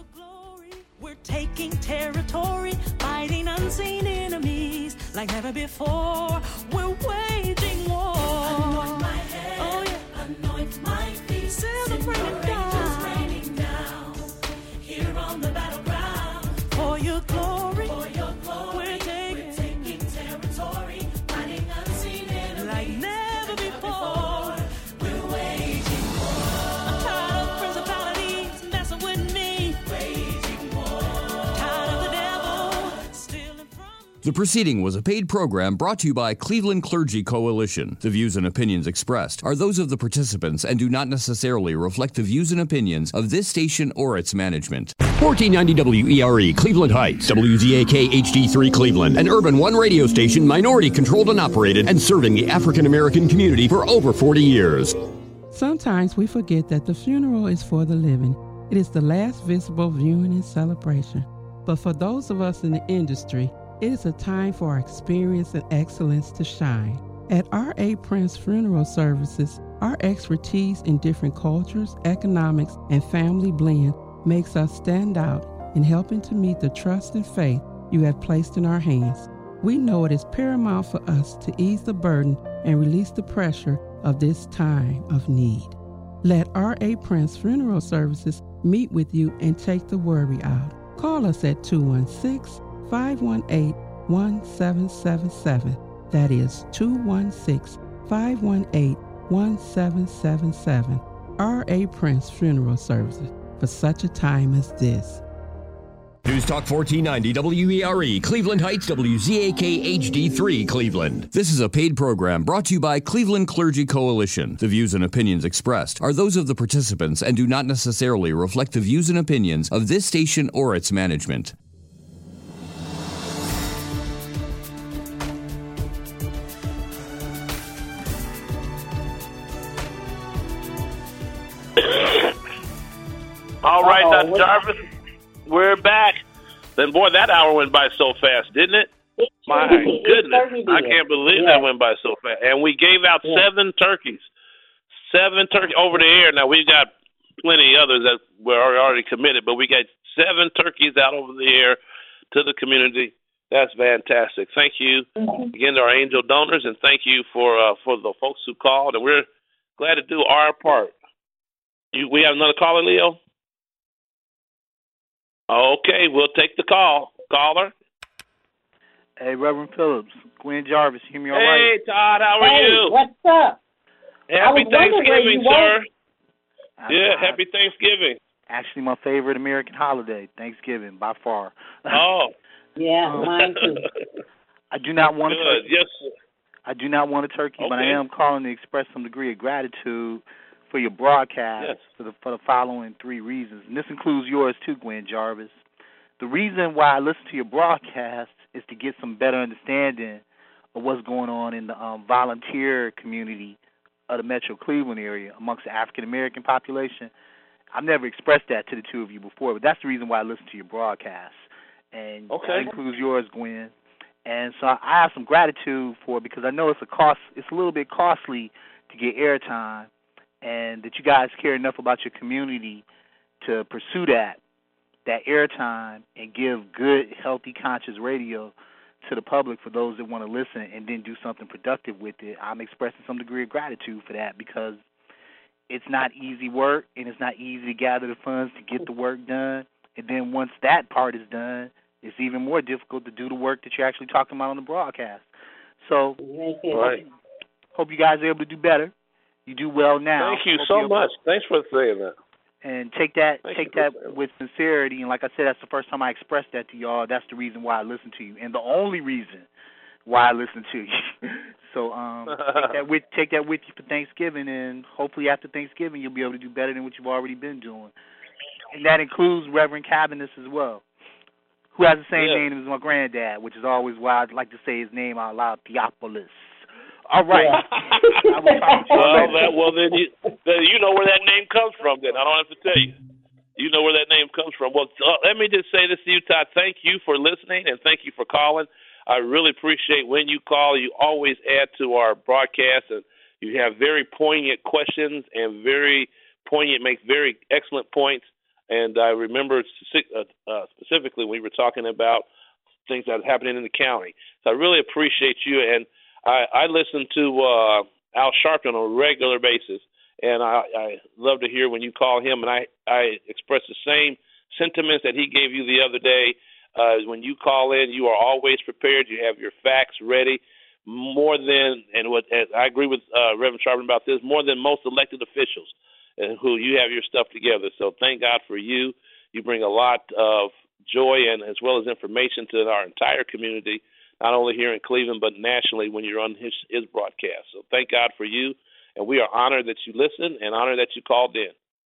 We're taking territory, fighting unseen enemies like never before. We're waging war. Anoint my head, oh, yeah. Anoint my feet. Celebrating down. Raining down here on the battleground. For your glory, for your glory. We're taking, we're taking territory, fighting unseen enemies like never before. We're waging war. I'm tired of principalities messing with me. Waging war. Tired of the devil stealing from me. The proceeding was a paid program brought to you by Cleveland Clergy Coalition. The views and opinions expressed are those of the participants and do not necessarily reflect the views and opinions of this station or its management. fourteen ninety W E R E, Cleveland Heights, W Z A K H D three Cleveland, an Urban One radio station minority controlled and operated and serving the African American community for over forty years. Sometimes we forget that the funeral is for the living. It is the last visible viewing and celebration. But for those of us in the industry, it is a time for our experience and excellence to shine. At R A. Prince Funeral Services, our expertise in different cultures, economics, and family blend makes us stand out in helping to meet the trust and faith you have placed in our hands. We know it is paramount for us to ease the burden and release the pressure of this time of need. Let R A. Prince Funeral Services meet with you and take the worry out. Call us at two one six, five one eight, one seven seven seven. That is two one six, five one eight, one seven seven seven. R A. Prince Funeral Services, for such a time as this. News Talk fourteen ninety W E R E, Cleveland Heights, W Z A K H D three, Cleveland. This is a paid program brought to you by Cleveland Clergy Coalition. The views and opinions expressed are those of the participants and do not necessarily reflect the views and opinions of this station or its management. All right, Uh-oh, Doctor what- Jarvis, we're back. Then, boy, that hour went by so fast, didn't it? It My certainly- it goodness, certainly I did. can't believe Yeah. that went by so fast. And we gave out Yeah. seven turkeys, seven turkeys over the air. Now we've got plenty others that were already committed, but we got seven turkeys out over the air to the community. That's fantastic. Thank you Mm-hmm. again to our angel donors, and thank you for uh, for the folks who called. And we're glad to do our part. You, we have another caller, Leo. Okay, we'll take the call. Caller. Hey, Reverend Phillips, Gwen Jarvis, you hear me all Hey, right? Todd, how are Hey, you? what's up? I Happy was wondering where Thanksgiving, you sir. I- Yeah, I- happy Thanksgiving. Actually, my favorite American holiday, Thanksgiving, by far. Oh. Yeah, mine too. I do not want a Good. turkey. Yes, sir. I do not want a turkey, but I Okay. am calling to express some degree of gratitude for your broadcast Yes. for the for the following three reasons, and this includes yours too, Gwen Jarvis. The reason why I listen to your broadcast is to get some better understanding of what's going on in the um, volunteer community of the Metro Cleveland area amongst the African American population. I've never expressed that to the two of you before, but that's the reason why I listen to your broadcast, and Okay. that includes yours, Gwen. And so I have some gratitude for it because I know it's a cost. It's a little bit costly to get airtime, and that you guys care enough about your community to pursue that that airtime and give good, healthy, conscious radio to the public for those that want to listen and then do something productive with it. I'm expressing some degree of gratitude for that because it's not easy work and it's not easy to gather the funds to get the work done. And then once that part is done, it's even more difficult to do the work that you're actually talking about on the broadcast. So Right. hope you guys are able to do better. You do well now. Thank you Hope so you're able- much. Thanks for saying that. And take that Thank take you for that saying with sincerity. And like I said, that's the first time I expressed that to y'all. That's the reason why I listen to you, and the only reason why I listen to you. so um, take that with take that with you for Thanksgiving, and hopefully after Thanksgiving you'll be able to do better than what you've already been doing. And that includes Reverend Cabanis as well, who has the same Yeah. name as my granddad, which is always why I'd like to say his name out loud, Theophilus. All right. I will talk to you Well, later. that, well then, you, then you know where that name comes from. Then I don't have to tell you. You know where that name comes from. Well, uh, let me just say this to you, Todd. Thank you for listening and thank you for calling. I really appreciate when you call. You always add to our broadcast, and you have very poignant questions and very poignant, make very excellent points. And I remember uh, uh, specifically when we were talking about things that are happening in the county. So I really appreciate you. And I, I listen to uh, Al Sharpton on a regular basis, and I, I love to hear when you call him. And I, I express the same sentiments that he gave you the other day. Uh, when you call in, you are always prepared. You have your facts ready. More than, and what and I agree with uh, Reverend Sharpton about this, more than most elected officials, and who you have your stuff together. So thank God for you. You bring a lot of joy and as well as information to our entire community, not only here in Cleveland, but nationally when you're on his, his broadcast. So thank God for you, and we are honored that you listened and honored that you called in.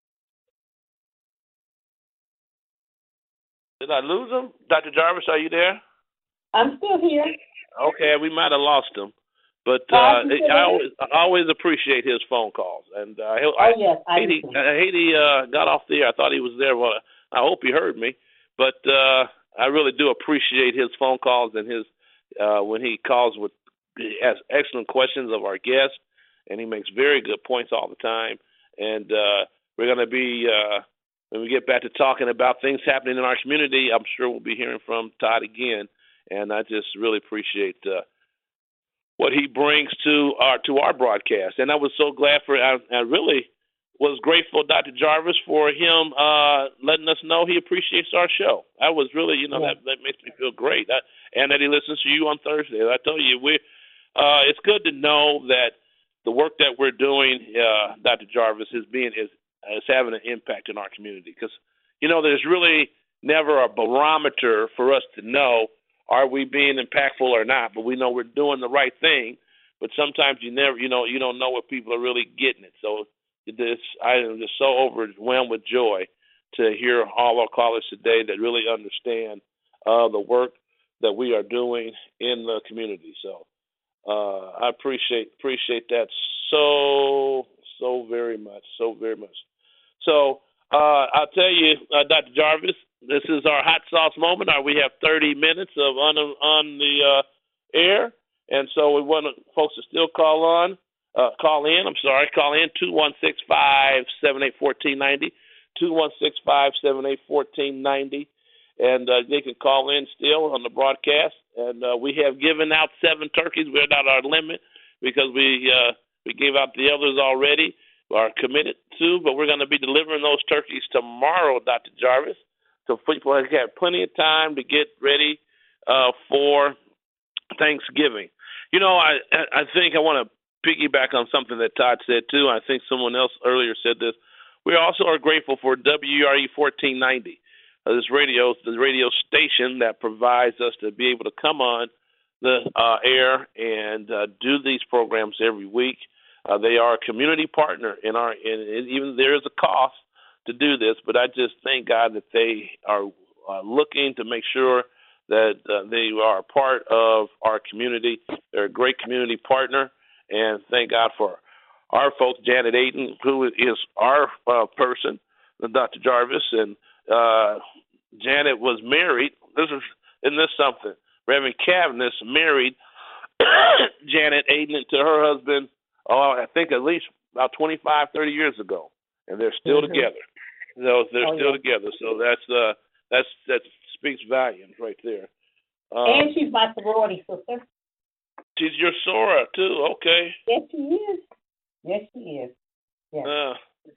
Did I lose him? Doctor Jarvis, are you there? I'm still here. Okay, we might have lost him. But Oh, uh, I'm still I, here. always, I always appreciate his phone calls. And uh, I, Oh, yes, I hate, he, do. I hate he uh, got off the air. I thought he was there. Well, I hope he heard me. But uh, I really do appreciate his phone calls and his uh, when he calls with he asks excellent questions of our guests, and he makes very good points all the time. And uh, we're going to be, uh, when we get back to talking about things happening in our community, I'm sure we'll be hearing from Todd again. And I just really appreciate uh, what he brings to our to our broadcast. And I was so glad for I, I really was grateful, Doctor Jarvis, for him uh, letting us know he appreciates our show. I was really, you know, Yeah. that, that makes me feel great. I, and that he listens to you on Thursday. I tell you, we uh, it's good to know that the work that we're doing, uh, Doctor Jarvis, is being is, is having an impact in our community. Because, you know, there's really never a barometer for us to know are we being impactful or not. But we know we're doing the right thing. But sometimes you never, you know, you don't know what people are really getting it. So this, I am just so overwhelmed with joy to hear all our callers today that really understand uh, the work that we are doing in the community. So uh, I appreciate appreciate that so so very much, so very much. So uh, I'll tell you, uh, Doctor Jarvis, this is our hot sauce moment. Uh, we have thirty minutes of on on the uh, air, and so we want folks to still call on, uh, call in. I'm sorry, call in two one six five seven eight fourteen ninety, two one six five seven eight fourteen ninety, and uh, they can call in still on the broadcast. And uh, we have given out seven turkeys. We're not our limit because we uh, we gave out the others already. Are committed to, but we're going to be delivering those turkeys tomorrow, Doctor Jarvis. So people have had plenty of time to get ready uh, for Thanksgiving. You know, I I think I want to piggyback on something that Todd said too. I think someone else earlier said this. We also are grateful for W E R E fourteen ninety, uh, this radio, the radio station that provides us to be able to come on the uh, air and uh, do these programs every week. Uh, they are a community partner in our, and even there is a cost to do this, but I just thank God that they are uh, looking to make sure that uh, they are a part of our community. They're a great community partner, and thank God for our folks, Janet Ayton, who is our uh, person, Doctor Jarvis, and uh, Janet was married. This is, isn't this something? Reverend Cavness married Janet Ayton to her husband, oh, I think at least about twenty-five, thirty years ago, and they're still mm-hmm. together. You know, they're oh, still yeah. together. So that's uh, that's that speaks volumes right there. Um, and she's my sorority sister. She's your Sora too. Okay. Yes, she is. Yes, she is. Yes. Uh,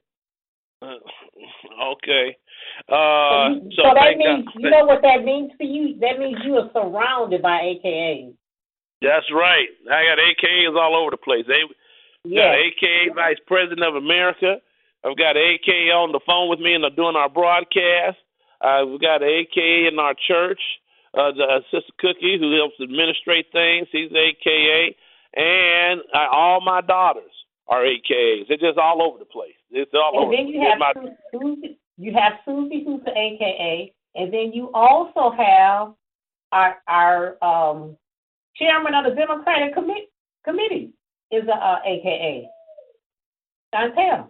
uh, okay. Uh, so, you, so, so that thank means God. You know what that means for you? That means you are surrounded by A K As. That's right. I got A K As all over the place. They yes. got A K A Vice President of America. I've got A K A on the phone with me and they're doing our broadcast. Uh, we've got A K A in our church. Uh, the, uh, Sister Cookie, who helps administrate things, she's A K A. And uh, all my daughters are A K As. They're just all over the place. It's all and over. then you have, my... Susie, you have Susie, who's the A K A. And then you also have our, our um, chairman of the Democratic commi- Committee is a uh, A K A. Chantel.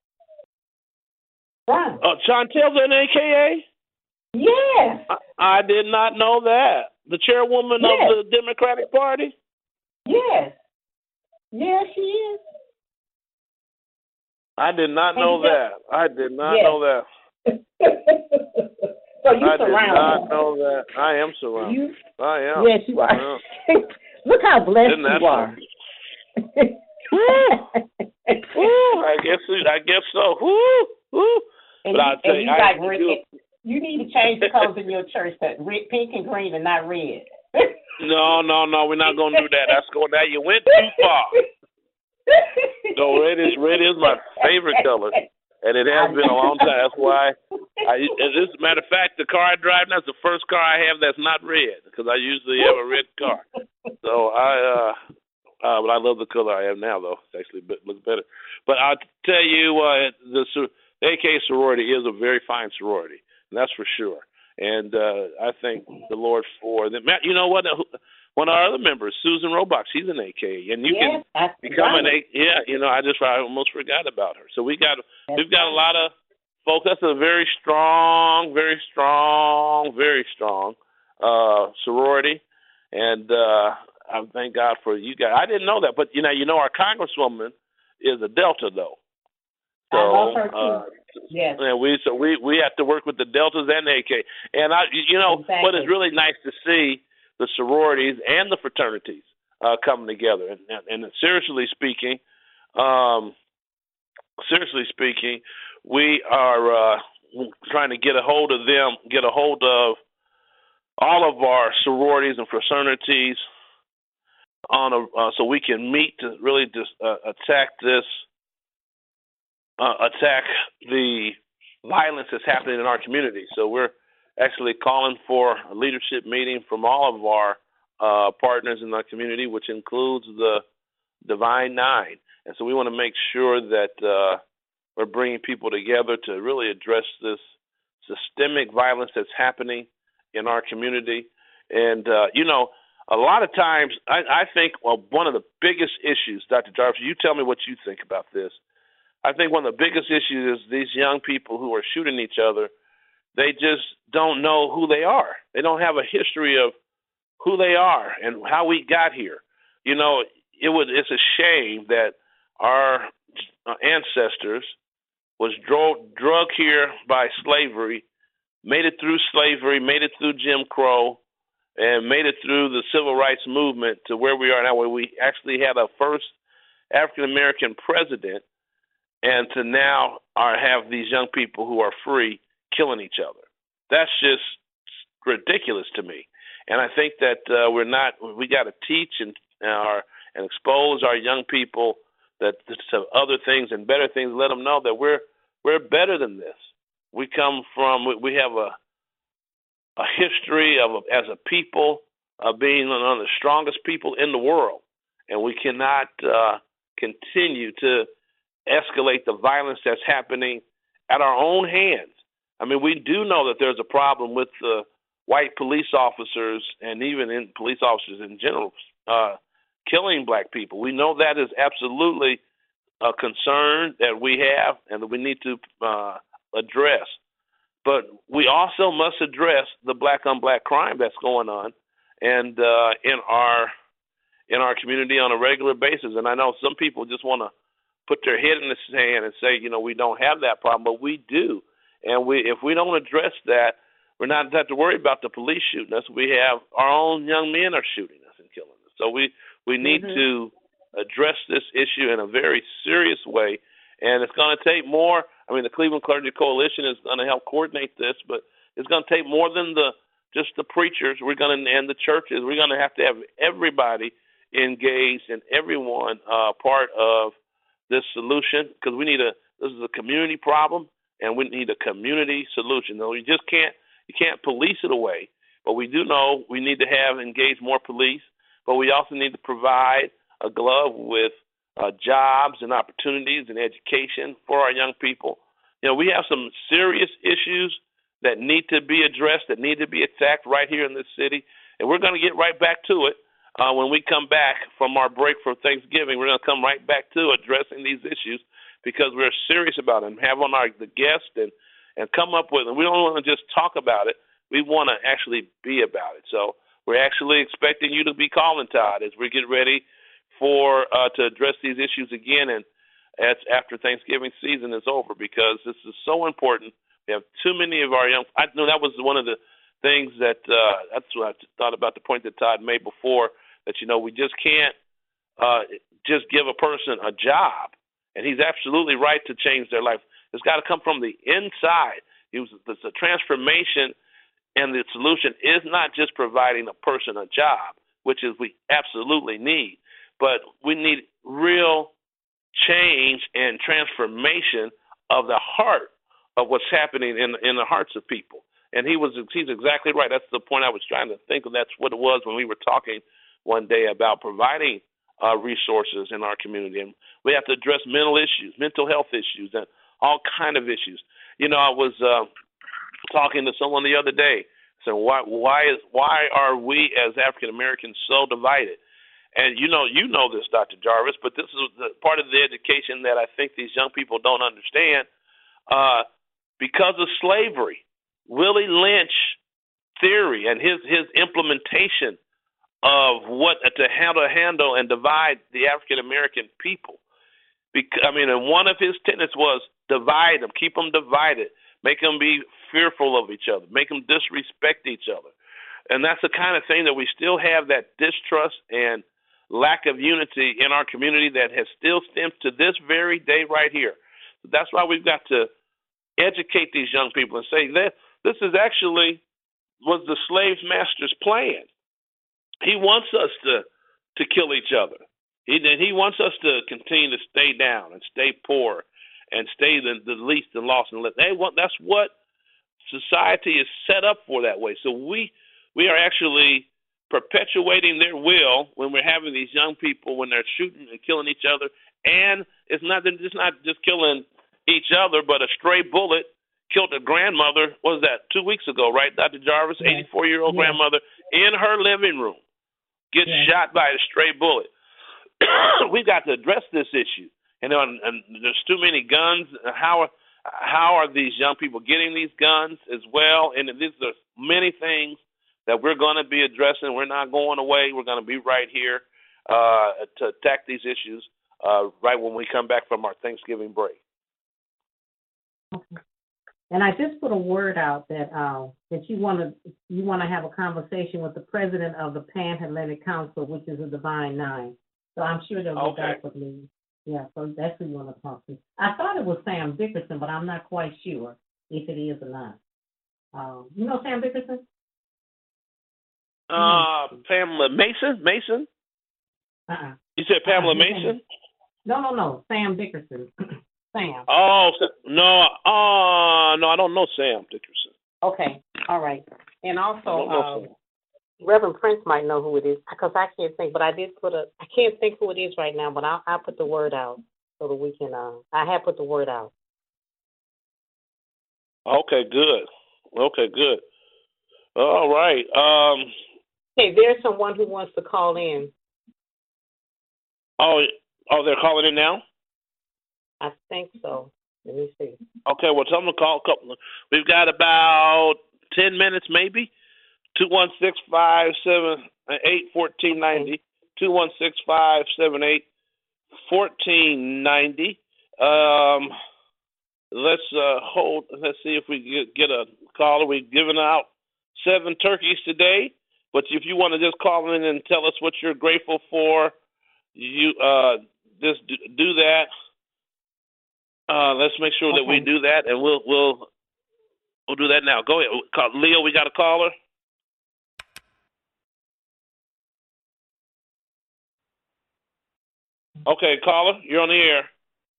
Right. Oh, Chantel's an A K A? Yes. I, I did not know that. The chairwoman yes. of the Democratic Party? Yes. Yes, she is. I did not know that. I did not yes. know that. So you I surrounded. did not know that. I am surrounded. You, I am. Yes, you are. Look how blessed Isn't that you are. Woo. Woo. I guess. I guess so. Woo. Woo. And but you, I'll tell and you, you, I got red, you need to change the colors in your church to red, pink and green, and not red. No, no, no. We're not gonna do that. That's going. Now you went too far. No, red is red is my favorite color, and it has been a long time. That's why. I, as a matter of fact, the car I drive now is the first car I have that's not red because I usually have a red car. So I, uh, uh, but I love the color I have now, though. It actually looks better. But I'll tell you, uh, the A K A sorority is a very fine sorority, and that's for sure. And uh, I thank the Lord for them. You know what? One of our other members, Susan Robach, she's an A K A, and you yes, can become right. an A. Yeah, you know, I just I almost forgot about her. So we got that's we've got right. a lot of folks. That's a very strong, very strong, very strong uh, sorority, and uh, I thank God for you guys. I didn't know that, but you know, you know, our Congresswoman is a Delta, though. So, I love her too. Uh, yes. And we so we, we have to work with the Deltas and the A K. And I, you know, exactly. what is really nice to see the sororities and the fraternities uh, coming together. And, and, and seriously speaking, um, seriously speaking, we are uh, trying to get a hold of them, get a hold of all of our sororities and fraternities on a, uh, so we can meet to really just uh, attack this. Uh, attack the violence that's happening in our community. So we're actually calling for a leadership meeting from all of our uh, partners in our community, which includes the Divine Nine. And so we want to make sure that uh, we're bringing people together to really address this systemic violence that's happening in our community. And, uh, you know, a lot of times I, I think, well, one of the biggest issues, Doctor Jarvis, you tell me what you think about this. I think one of the biggest issues is these young people who are shooting each other, they just don't know who they are. They don't have a history of who they are and how we got here. You know, it was, it's a shame that our ancestors was drug, drug here by slavery, made it through slavery, made it through Jim Crow, and made it through the civil rights movement to where we are now, where we actually had a first African-American president, and to now are, have these young people who are free killing each other. That's just ridiculous to me. And I think that uh, we're not, we got to teach and, uh, and expose our young people that to other things and better things, let them know that we're we're better than this. We come from, we have a a history of, as a people, of being one of the strongest people in the world. And we cannot uh, continue to escalate the violence that's happening at our own hands. I mean, we do know that there's a problem with the white police officers and even in police officers in general uh, killing black people. We know that is absolutely a concern that we have and that we need to uh, address. But we also must address the black-on-black crime that's going on, and uh, in our in our community on a regular basis. And I know some people just want to put their head in the sand and say, you know, we don't have that problem, but we do. And we if we don't address that, we're not have to worry about the police shooting us. We have our own young men are shooting us and killing us. So we we need mm-hmm. to address this issue in a very serious way, and it's going to take more. I mean, the Cleveland Clergy Coalition is going to help coordinate this, but it's going to take more than the just the preachers. We're going to and the churches. We're going to have to have everybody engaged and everyone uh, part of this solution, because we need a this is a community problem and we need a community solution. No, you just can't you can't police it away, but we do know we need to have engaged more police, but we also need to provide a glove with uh, jobs and opportunities and education for our young people. You know, we have some serious issues that need to be addressed, that need to be attacked right here in this city, and we're going to get right back to it. Uh, when we come back from our break for Thanksgiving, we're going to come right back to addressing these issues because we're serious about it and have on our the guests and, and come up with it. We don't want to just talk about it. We want to actually be about it. So we're actually expecting you to be calling, Todd, as we get ready for uh, to address these issues again and as after Thanksgiving season is over, because this is so important. We have too many of our young – I know that was one of the things that uh, – that's what I thought about the point that Todd made before, that, you know, we just can't uh, just give a person a job. And he's absolutely right to change their life. It's got to come from the inside. It was, it's a transformation, and the solution is not just providing a person a job, which is we absolutely need, but we need real change and transformation of the heart of what's happening in in the hearts of people. And he was he's exactly right. That's the point I was trying to think of. That's what it was when we were talking one day about providing uh, resources in our community. And we have to address mental issues, mental health issues, and all kind of issues. You know, I was uh, talking to someone the other day, saying, why why is why are we as African Americans so divided? And you know, you know this, Doctor Jarvis, but this is the part of the education that I think these young people don't understand. Uh, because of slavery, Willie Lynch theory and his his implementation of what to how to handle and divide the African American people. Because, I mean, and one of his tenets was divide them, keep them divided, make them be fearful of each other, make them disrespect each other. And that's the kind of thing that we still have, that distrust and lack of unity in our community that has still stemmed to this very day right here. That's why we've got to educate these young people and say that this is actually was the slave master's plan. He wants us to to kill each other. He he wants us to continue to stay down and stay poor and stay the, the least and lost and let. They want that's what society is set up for that way. So we we are actually perpetuating their will when we're having these young people when they're shooting and killing each other. And it's not it's not just killing each other, but a stray bullet killed a grandmother. What was that, two weeks ago, right, Doctor Jarvis? Yes. eighty-four-year-old Yes. grandmother in her living room gets Yes. shot by a stray bullet. We've got to address this issue. And, and, and there's too many guns. How how are these young people getting these guns as well? And these are many things that we're going to be addressing. We're not going away. We're going to be right here uh, to attack these issues uh, right when we come back from our Thanksgiving break. Okay. And I just put a word out that uh, that you want to you want to have a conversation with the president of the Pan-Hellenic Council, which is a Divine Nine. So I'm sure they'll Okay. get back with me. Yeah, so that's who you want to talk to. I thought it was Sam Dickerson, but I'm not quite sure if it is or not. Um, you know Sam Dickerson? Uh, Pamela Mason? Mason? Uh-uh. You said Pamela Uh-uh. Mason? No, no, no. Sam Dickerson. Sam. Oh, no. Uh, no, I don't know Sam Dickerson. Okay. All right. And I also, don't know uh, Sam. Reverend Prince might know who it is because I can't think, but I did put a, I can't think who it is right now, but I'll, I'll put the word out so that we can, uh, I have put the word out. Okay, good. Okay, good. All right. Um, Hey, there's someone who wants to call in. oh, oh, they're calling in now? I think so. Let me see. Okay, well, tell them to call a couple. We've got about ten minutes, maybe. Two one six five seven eight fourteen ninety. Two one six five seven eight fourteen ninety. Um, let's uh, hold. Let's see if we get, get a caller. We've given out seven turkeys today, but if you want to just call in and tell us what you're grateful for, you uh, just do, do that. Uh, let's make sure that we Okay. do that, and we'll we'll we'll do that now. Go ahead, Call, Leo. We got a caller. Okay, caller, you're on the air.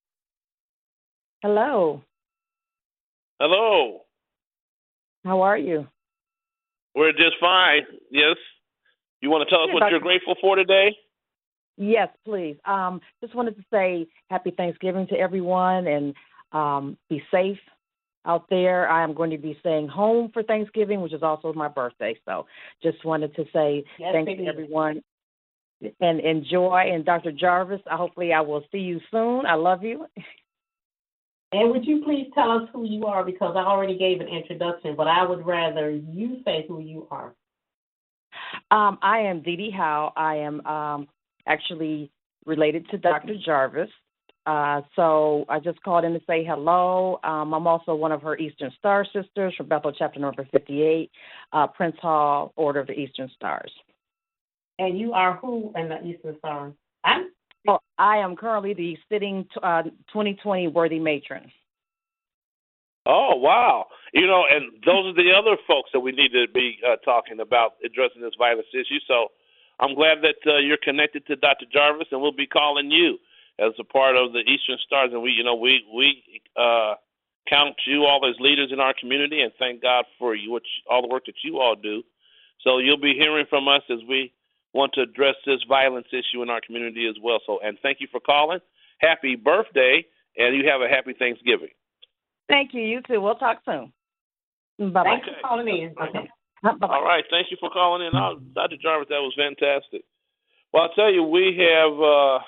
Hello. Hello. How are you? We're just fine. Yes. You want to tell us Yes, what I- you're grateful for today? Yes, please. Um, just wanted to say happy Thanksgiving to everyone and um, be safe out there. I am going to be staying home for Thanksgiving, which is also my birthday. So just wanted to say Yes, thanks it to is. everyone and enjoy. And Doctor Jarvis, I hopefully I will see you soon. I love you. And would you please tell us who you are because I already gave an introduction, but I would rather you say who you are. Um, I am Dee Dee Howe. I am um, actually related to Doctor Jarvis. Uh, so I just called in to say hello. Um, I'm also one of her Eastern Star sisters from Bethel Chapter Number fifty-eight, uh, Prince Hall, Order of the Eastern Stars. And you are who in the Eastern Star? I'm. Well, I am currently the sitting uh, twenty twenty Worthy Matron. Oh, wow. You know, and those are the other folks that we need to be uh, talking about addressing this violence issue. So I'm glad that uh, you're connected to Doctor Jarvis, and we'll be calling you as a part of the Eastern Stars. And we, you know, we we uh, count you all as leaders in our community, and thank God for you, which, all the work that you all do. So you'll be hearing from us as we want to address this violence issue in our community as well. So, and thank you for calling. Happy birthday, and you have a happy Thanksgiving. Thank you. You too. We'll talk soon. Bye-bye. Thanks for calling in. Okay. All right. Thank you for calling in. Oh, Doctor Jarvis, that was fantastic. Well, I'll tell you, we have uh,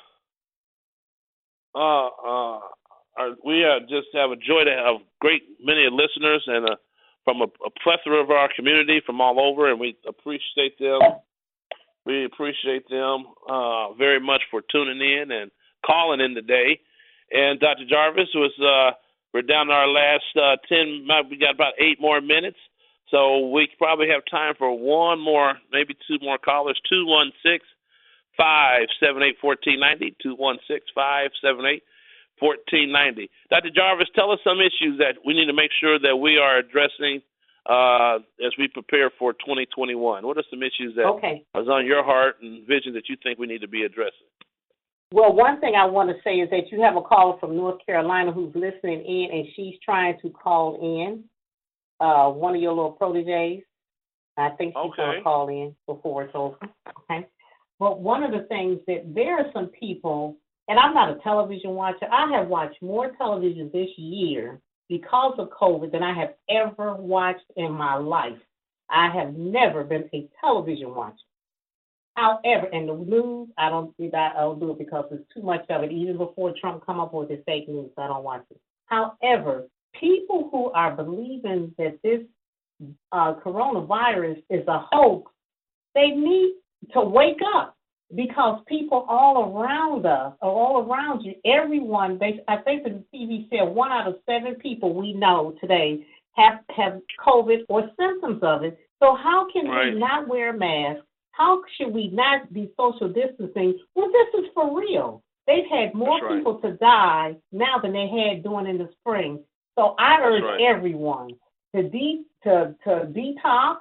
uh, uh, our, we uh, just have a joy to have great many listeners and uh, from a, a plethora of our community from all over, and we appreciate them. We appreciate them uh, very much for tuning in and calling in today. And Doctor Jarvis was, uh, we're down to our last uh, ten, we got about eight more minutes. So we probably have time for one more, maybe two more callers. two one six, five seven eight, one four nine zero, two one six, five seven eight, one four nine zero. Doctor Jarvis, tell us some issues that we need to make sure that we are addressing uh, as we prepare for twenty twenty-one. What are some issues that Okay. is on your heart and vision that you think we need to be addressing? Well, one thing I want to say is that you have a caller from North Carolina who's listening in, and she's trying to call in. uh, one of your little proteges. I think she's Okay. going to call in before it's over. Okay. But one of the things that there are some people, and I'm not a television watcher. I have watched more television this year because of COVID than I have ever watched in my life. I have never been a television watcher. However, in the news, I don't do that. I don't do it because there's too much of it. Even before Trump come up with his fake news, I don't watch it. However, people who are believing that this uh, coronavirus is a hoax, they need to wake up because people all around us, or all around you, everyone, they, I think the T V said one out of seven people we know today have, have COVID or symptoms of it. So how can Right. we not wear a mask? How should we not be social distancing? Well, this is for real. They've had more That's right. people to die now than they had during in the spring. So I urge right. everyone to de- to to detox.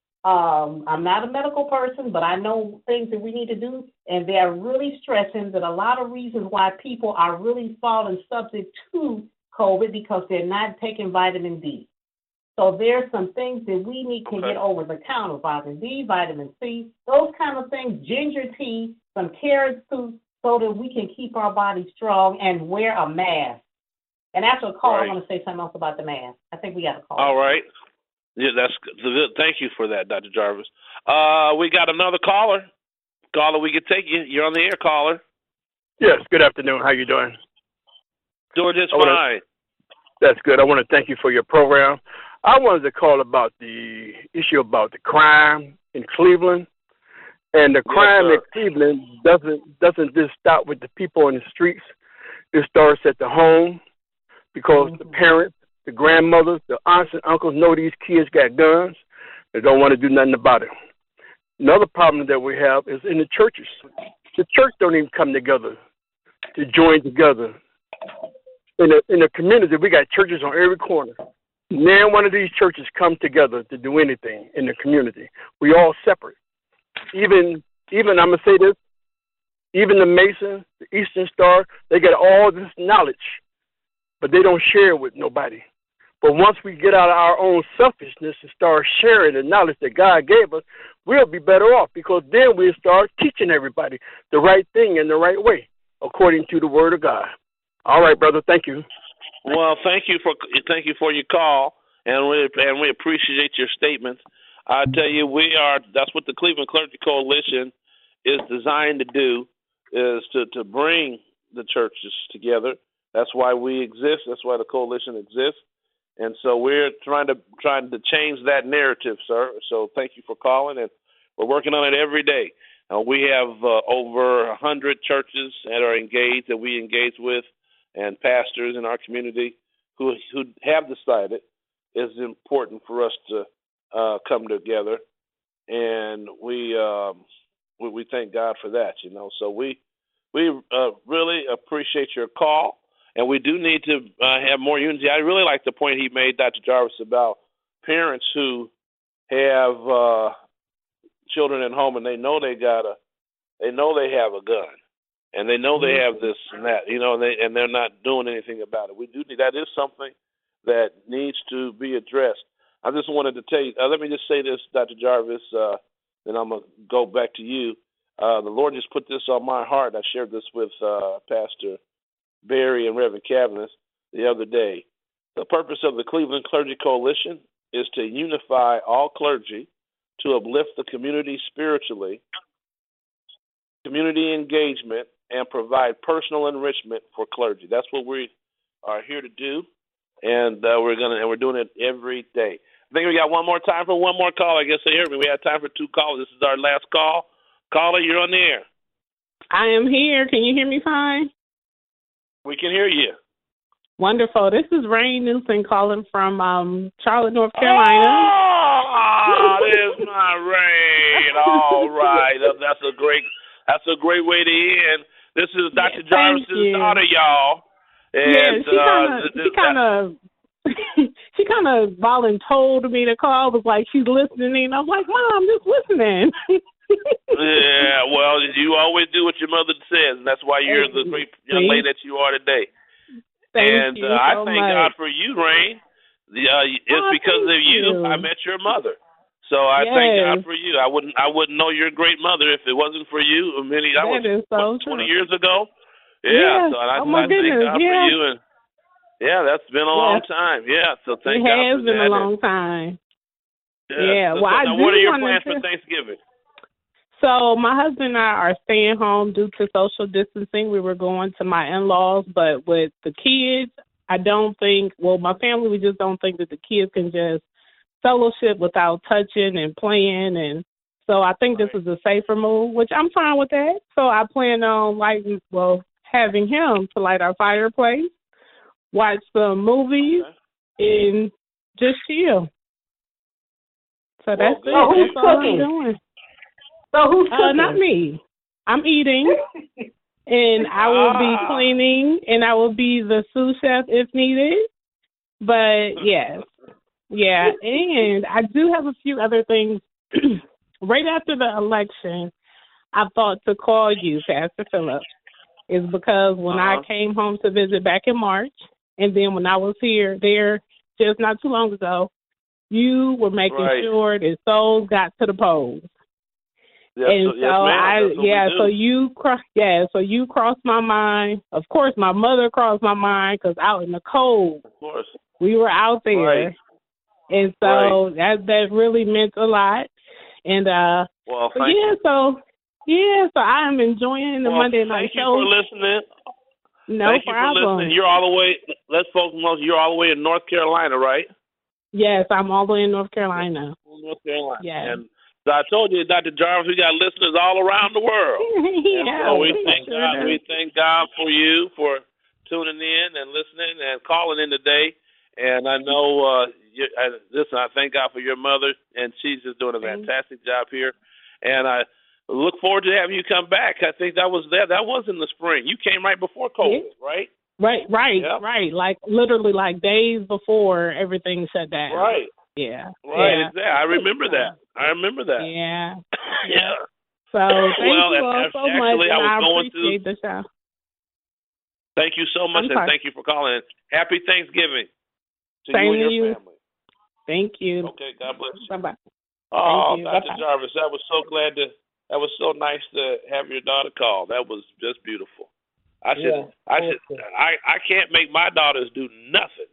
Um, I'm not a medical person, but I know things that we need to do, and they are really stressing that a lot of reasons why people are really falling subject to COVID because they're not taking vitamin D. So there's some things that we need to Okay. get over the counter, vitamin D, vitamin C, those kind of things, ginger tea, some carrot soup, so that we can keep our body strong and wear a mask. And after a call, Right. I want to say something else about the mask. I think we got a call. All right. Yeah, that's good. Thank you for that, Doctor Jarvis. Uh, we got another caller. Caller, we can take you. You're on the air, caller. Yes, good afternoon. How you doing? Doing just I wanna- fine. That's good. I want to thank you for your program. I wanted to call about the issue about the crime in Cleveland. And the crime sir. in Cleveland doesn't doesn't just stop with the people in the streets. It starts at the home because the parents, the grandmothers, the aunts and uncles know these kids got guns. They don't want to do nothing about it. Another problem that we have is in the churches. The church don't even come together to join together. In the in the community, we got churches on every corner. Now one of these churches come together to do anything in the community. We all separate. Even even I'm gonna say this. Even the Mason, the Eastern Star, they get all this knowledge, but they don't share it with nobody. But once we get out of our own selfishness and start sharing the knowledge that God gave us, we'll be better off because then we'll start teaching everybody the right thing in the right way, according to the Word of God. All right, brother. Thank you. Well, thank you for thank you for your call, and we and we appreciate your statements. I tell you, we are. That's what the Cleveland Clergy Coalition is designed to do, is to to bring the churches together. That's why we exist. That's why the coalition exists, and so we're trying to trying to change that narrative, sir. So thank you for calling, and we're working on it every day. Uh, we have uh, over a hundred churches that are engaged that we engage with, and pastors in our community who who have decided it's important for us to uh, come together, and we, um, we we thank God for that. You know, so we we uh, really appreciate your call, and we do need to uh, have more unity. I really like the point he made, Doctor Jarvis, about parents who have uh, children at home and they know they got a they know they have a gun. And they know they have this and that, you know, and, they, and they're not doing anything about it. We do need, that is something that needs to be addressed. I just wanted to tell you, uh, let me just say this, Doctor Jarvis, uh, then I'm going to go back to you. Uh, the Lord just put this on my heart. I shared this with uh, Pastor Barry and Reverend Cavanis the other day. The purpose of the Cleveland Clergy Coalition is to unify all clergy to uplift the community spiritually, community engagement, and provide personal enrichment for clergy. That's what we are here to do, and uh, we're gonna and we're doing it every day. I think we got one more time for one more call. I guess they heard me. We have time for two calls. This is our last call. Caller, you're on the air. I am here. Can you hear me fine? We can hear you. Wonderful. This is Rain Newsom calling from um, Charlotte, North Carolina. Oh, there's my Rain. All right, that's a great. That's a great way to end. This is Doctor Yes, Jarvis's thank you. daughter, y'all. And, yeah, she kind of, uh, she kind of, she kind of volunteered me to call. Was like she's listening. I was like, Mom, just listening. yeah, well, you always do what your mother says, and that's why you're the great young lady that you are today. Thank and you uh, I so thank much. God for you, Rain. uh, it's Oh, because of thank you, you. I met your mother. So I thank Yes. God for you. I wouldn't I wouldn't know you're a great mother if it wasn't for you. Many that, That was is so what, twenty true. years ago. Yeah. Yeah. So I, Oh, my I thank goodness, God yeah. for you, and yeah, that's been a long Yes. time. Yeah. So thank it God has for been that. a long time. Yeah. Yeah, So, well, so I now do what are your wanna plans to- for Thanksgiving? So my husband and I are staying home due to social distancing. We were going to my in-laws, but with the kids, I don't think, well, my family, we just don't think that the kids can just fellowship without touching and playing. And so I think this is a safer move, which I'm fine with that. So I plan on lighting, well, having him to light our fireplace, watch some movies, and just chill. So that's so it. who's That's all cooking? I'm doing. So who's Uh, cooking? not me. I'm eating, and I will be Ah. cleaning, and I will be the sous chef if needed. But yes, yeah, and I do have a few other things. Right after the election, I thought to call you, Pastor Phillips, is because when Uh-huh. I came home to visit back in March, and then when I was here there just not too long ago, you were making Right. sure that souls got to the polls. Yes, and so, so yes, ma'am. I, That's what yeah, we do. so you cross, yeah, so you crossed my mind. Of course, my mother crossed my mind because out in the cold, Of course. we were out there, Right. and so that that really meant a lot. And uh, Well, but thank yeah, you. so yeah, so I am enjoying the Well, Monday night thank you show. for listening. No Thank you for problem. listening. You're all the way. Let's focus on. You're all the way in North Carolina, right? Yes, I'm all the way in North Carolina. North Carolina. Yes. And so I told you, Doctor Jarvis, we got listeners all around the world. Yeah, And so we we thank sure God. do. We thank God for you for tuning in and listening and calling in today. And I know, uh, you, I, listen, I thank God for your mother, and she's just doing a fantastic job here. And I look forward to having you come back. I think that was there. That was in the spring. You came right before COVID, right? Right, right, Yep. right. Like literally, like days before everything shut down. Right. Yeah. Right. Yeah. Exactly. I remember that. I remember that. Yeah. Yeah. So thank Well, you and all ac- so much, actually, I and was I going through- appreciate the show. Thank you so much, I'm and sorry. thank you for calling in. Happy Thanksgiving to Same you and to your you. family. Thank you. Okay, God bless you. Bye bye. Oh, Thank you. Doctor Bye-bye. Jarvis, that was so glad to. That was so nice to have your daughter call. That was just beautiful. I should. Yeah, I should. I. I can't make my daughters do nothing.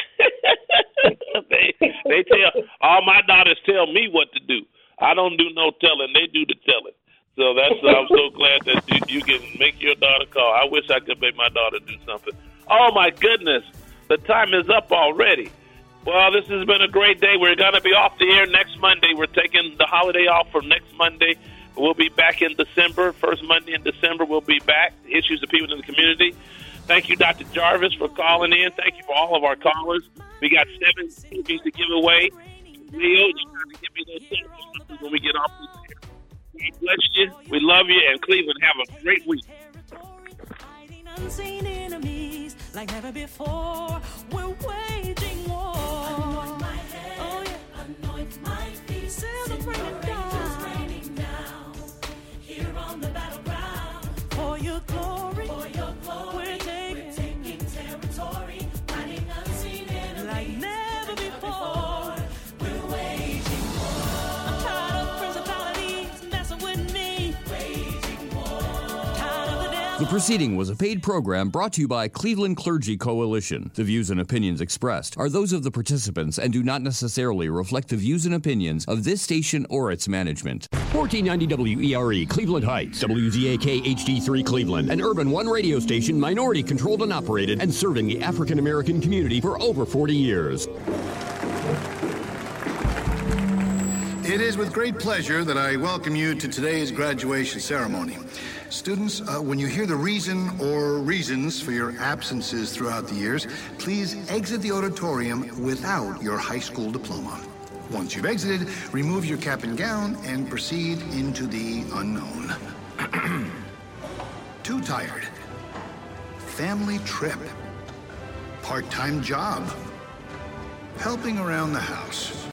they. They tell all my daughters tell me what to do. I don't do no telling. They do the telling. So that's. I'm so glad that you, you can make your daughter call. I wish I could make my daughter do something. Oh my goodness, the time is up already. Well, this has been a great day. We're going to be off the air next Monday. We're taking the holiday off from next Monday. We'll be back in December. First Monday in December, we'll be back. Issues of people in the community. Thank you, Doctor Jarvis, for calling in. Thank you for all of our callers. We got seven movies to give away. Leo, you got to give me those things when we get off this air. God bless you. We love you. And Cleveland, have a great week. Unseen enemies like never before. We're waging war. Anoint my head, oh, yeah. Anoint my feet. Celebrating God. Raining down here on the battleground. For your glory, for your glory, we're taking, we're taking territory, fighting unseen enemies like never before. We're waging war. I'm tired of principalities messing with me. Waging war. Tired of the devil. The proceeding was a paid program brought to you by Cleveland Clergy Coalition. The views and opinions expressed are those of the participants and do not necessarily reflect the views and opinions of this station or its management. fourteen ninety W E R E, Cleveland Heights, W Z A K H D three Cleveland, an Urban One radio station minority controlled and operated and serving the African American community for over forty years. It is with great pleasure that I welcome you to today's graduation ceremony. Students, uh, when you hear the reason or reasons for your absences throughout the years, please exit the auditorium without your high school diploma. Once you've exited, remove your cap and gown and proceed into the unknown. Too tired. Family trip. Part-time job. Helping around the house.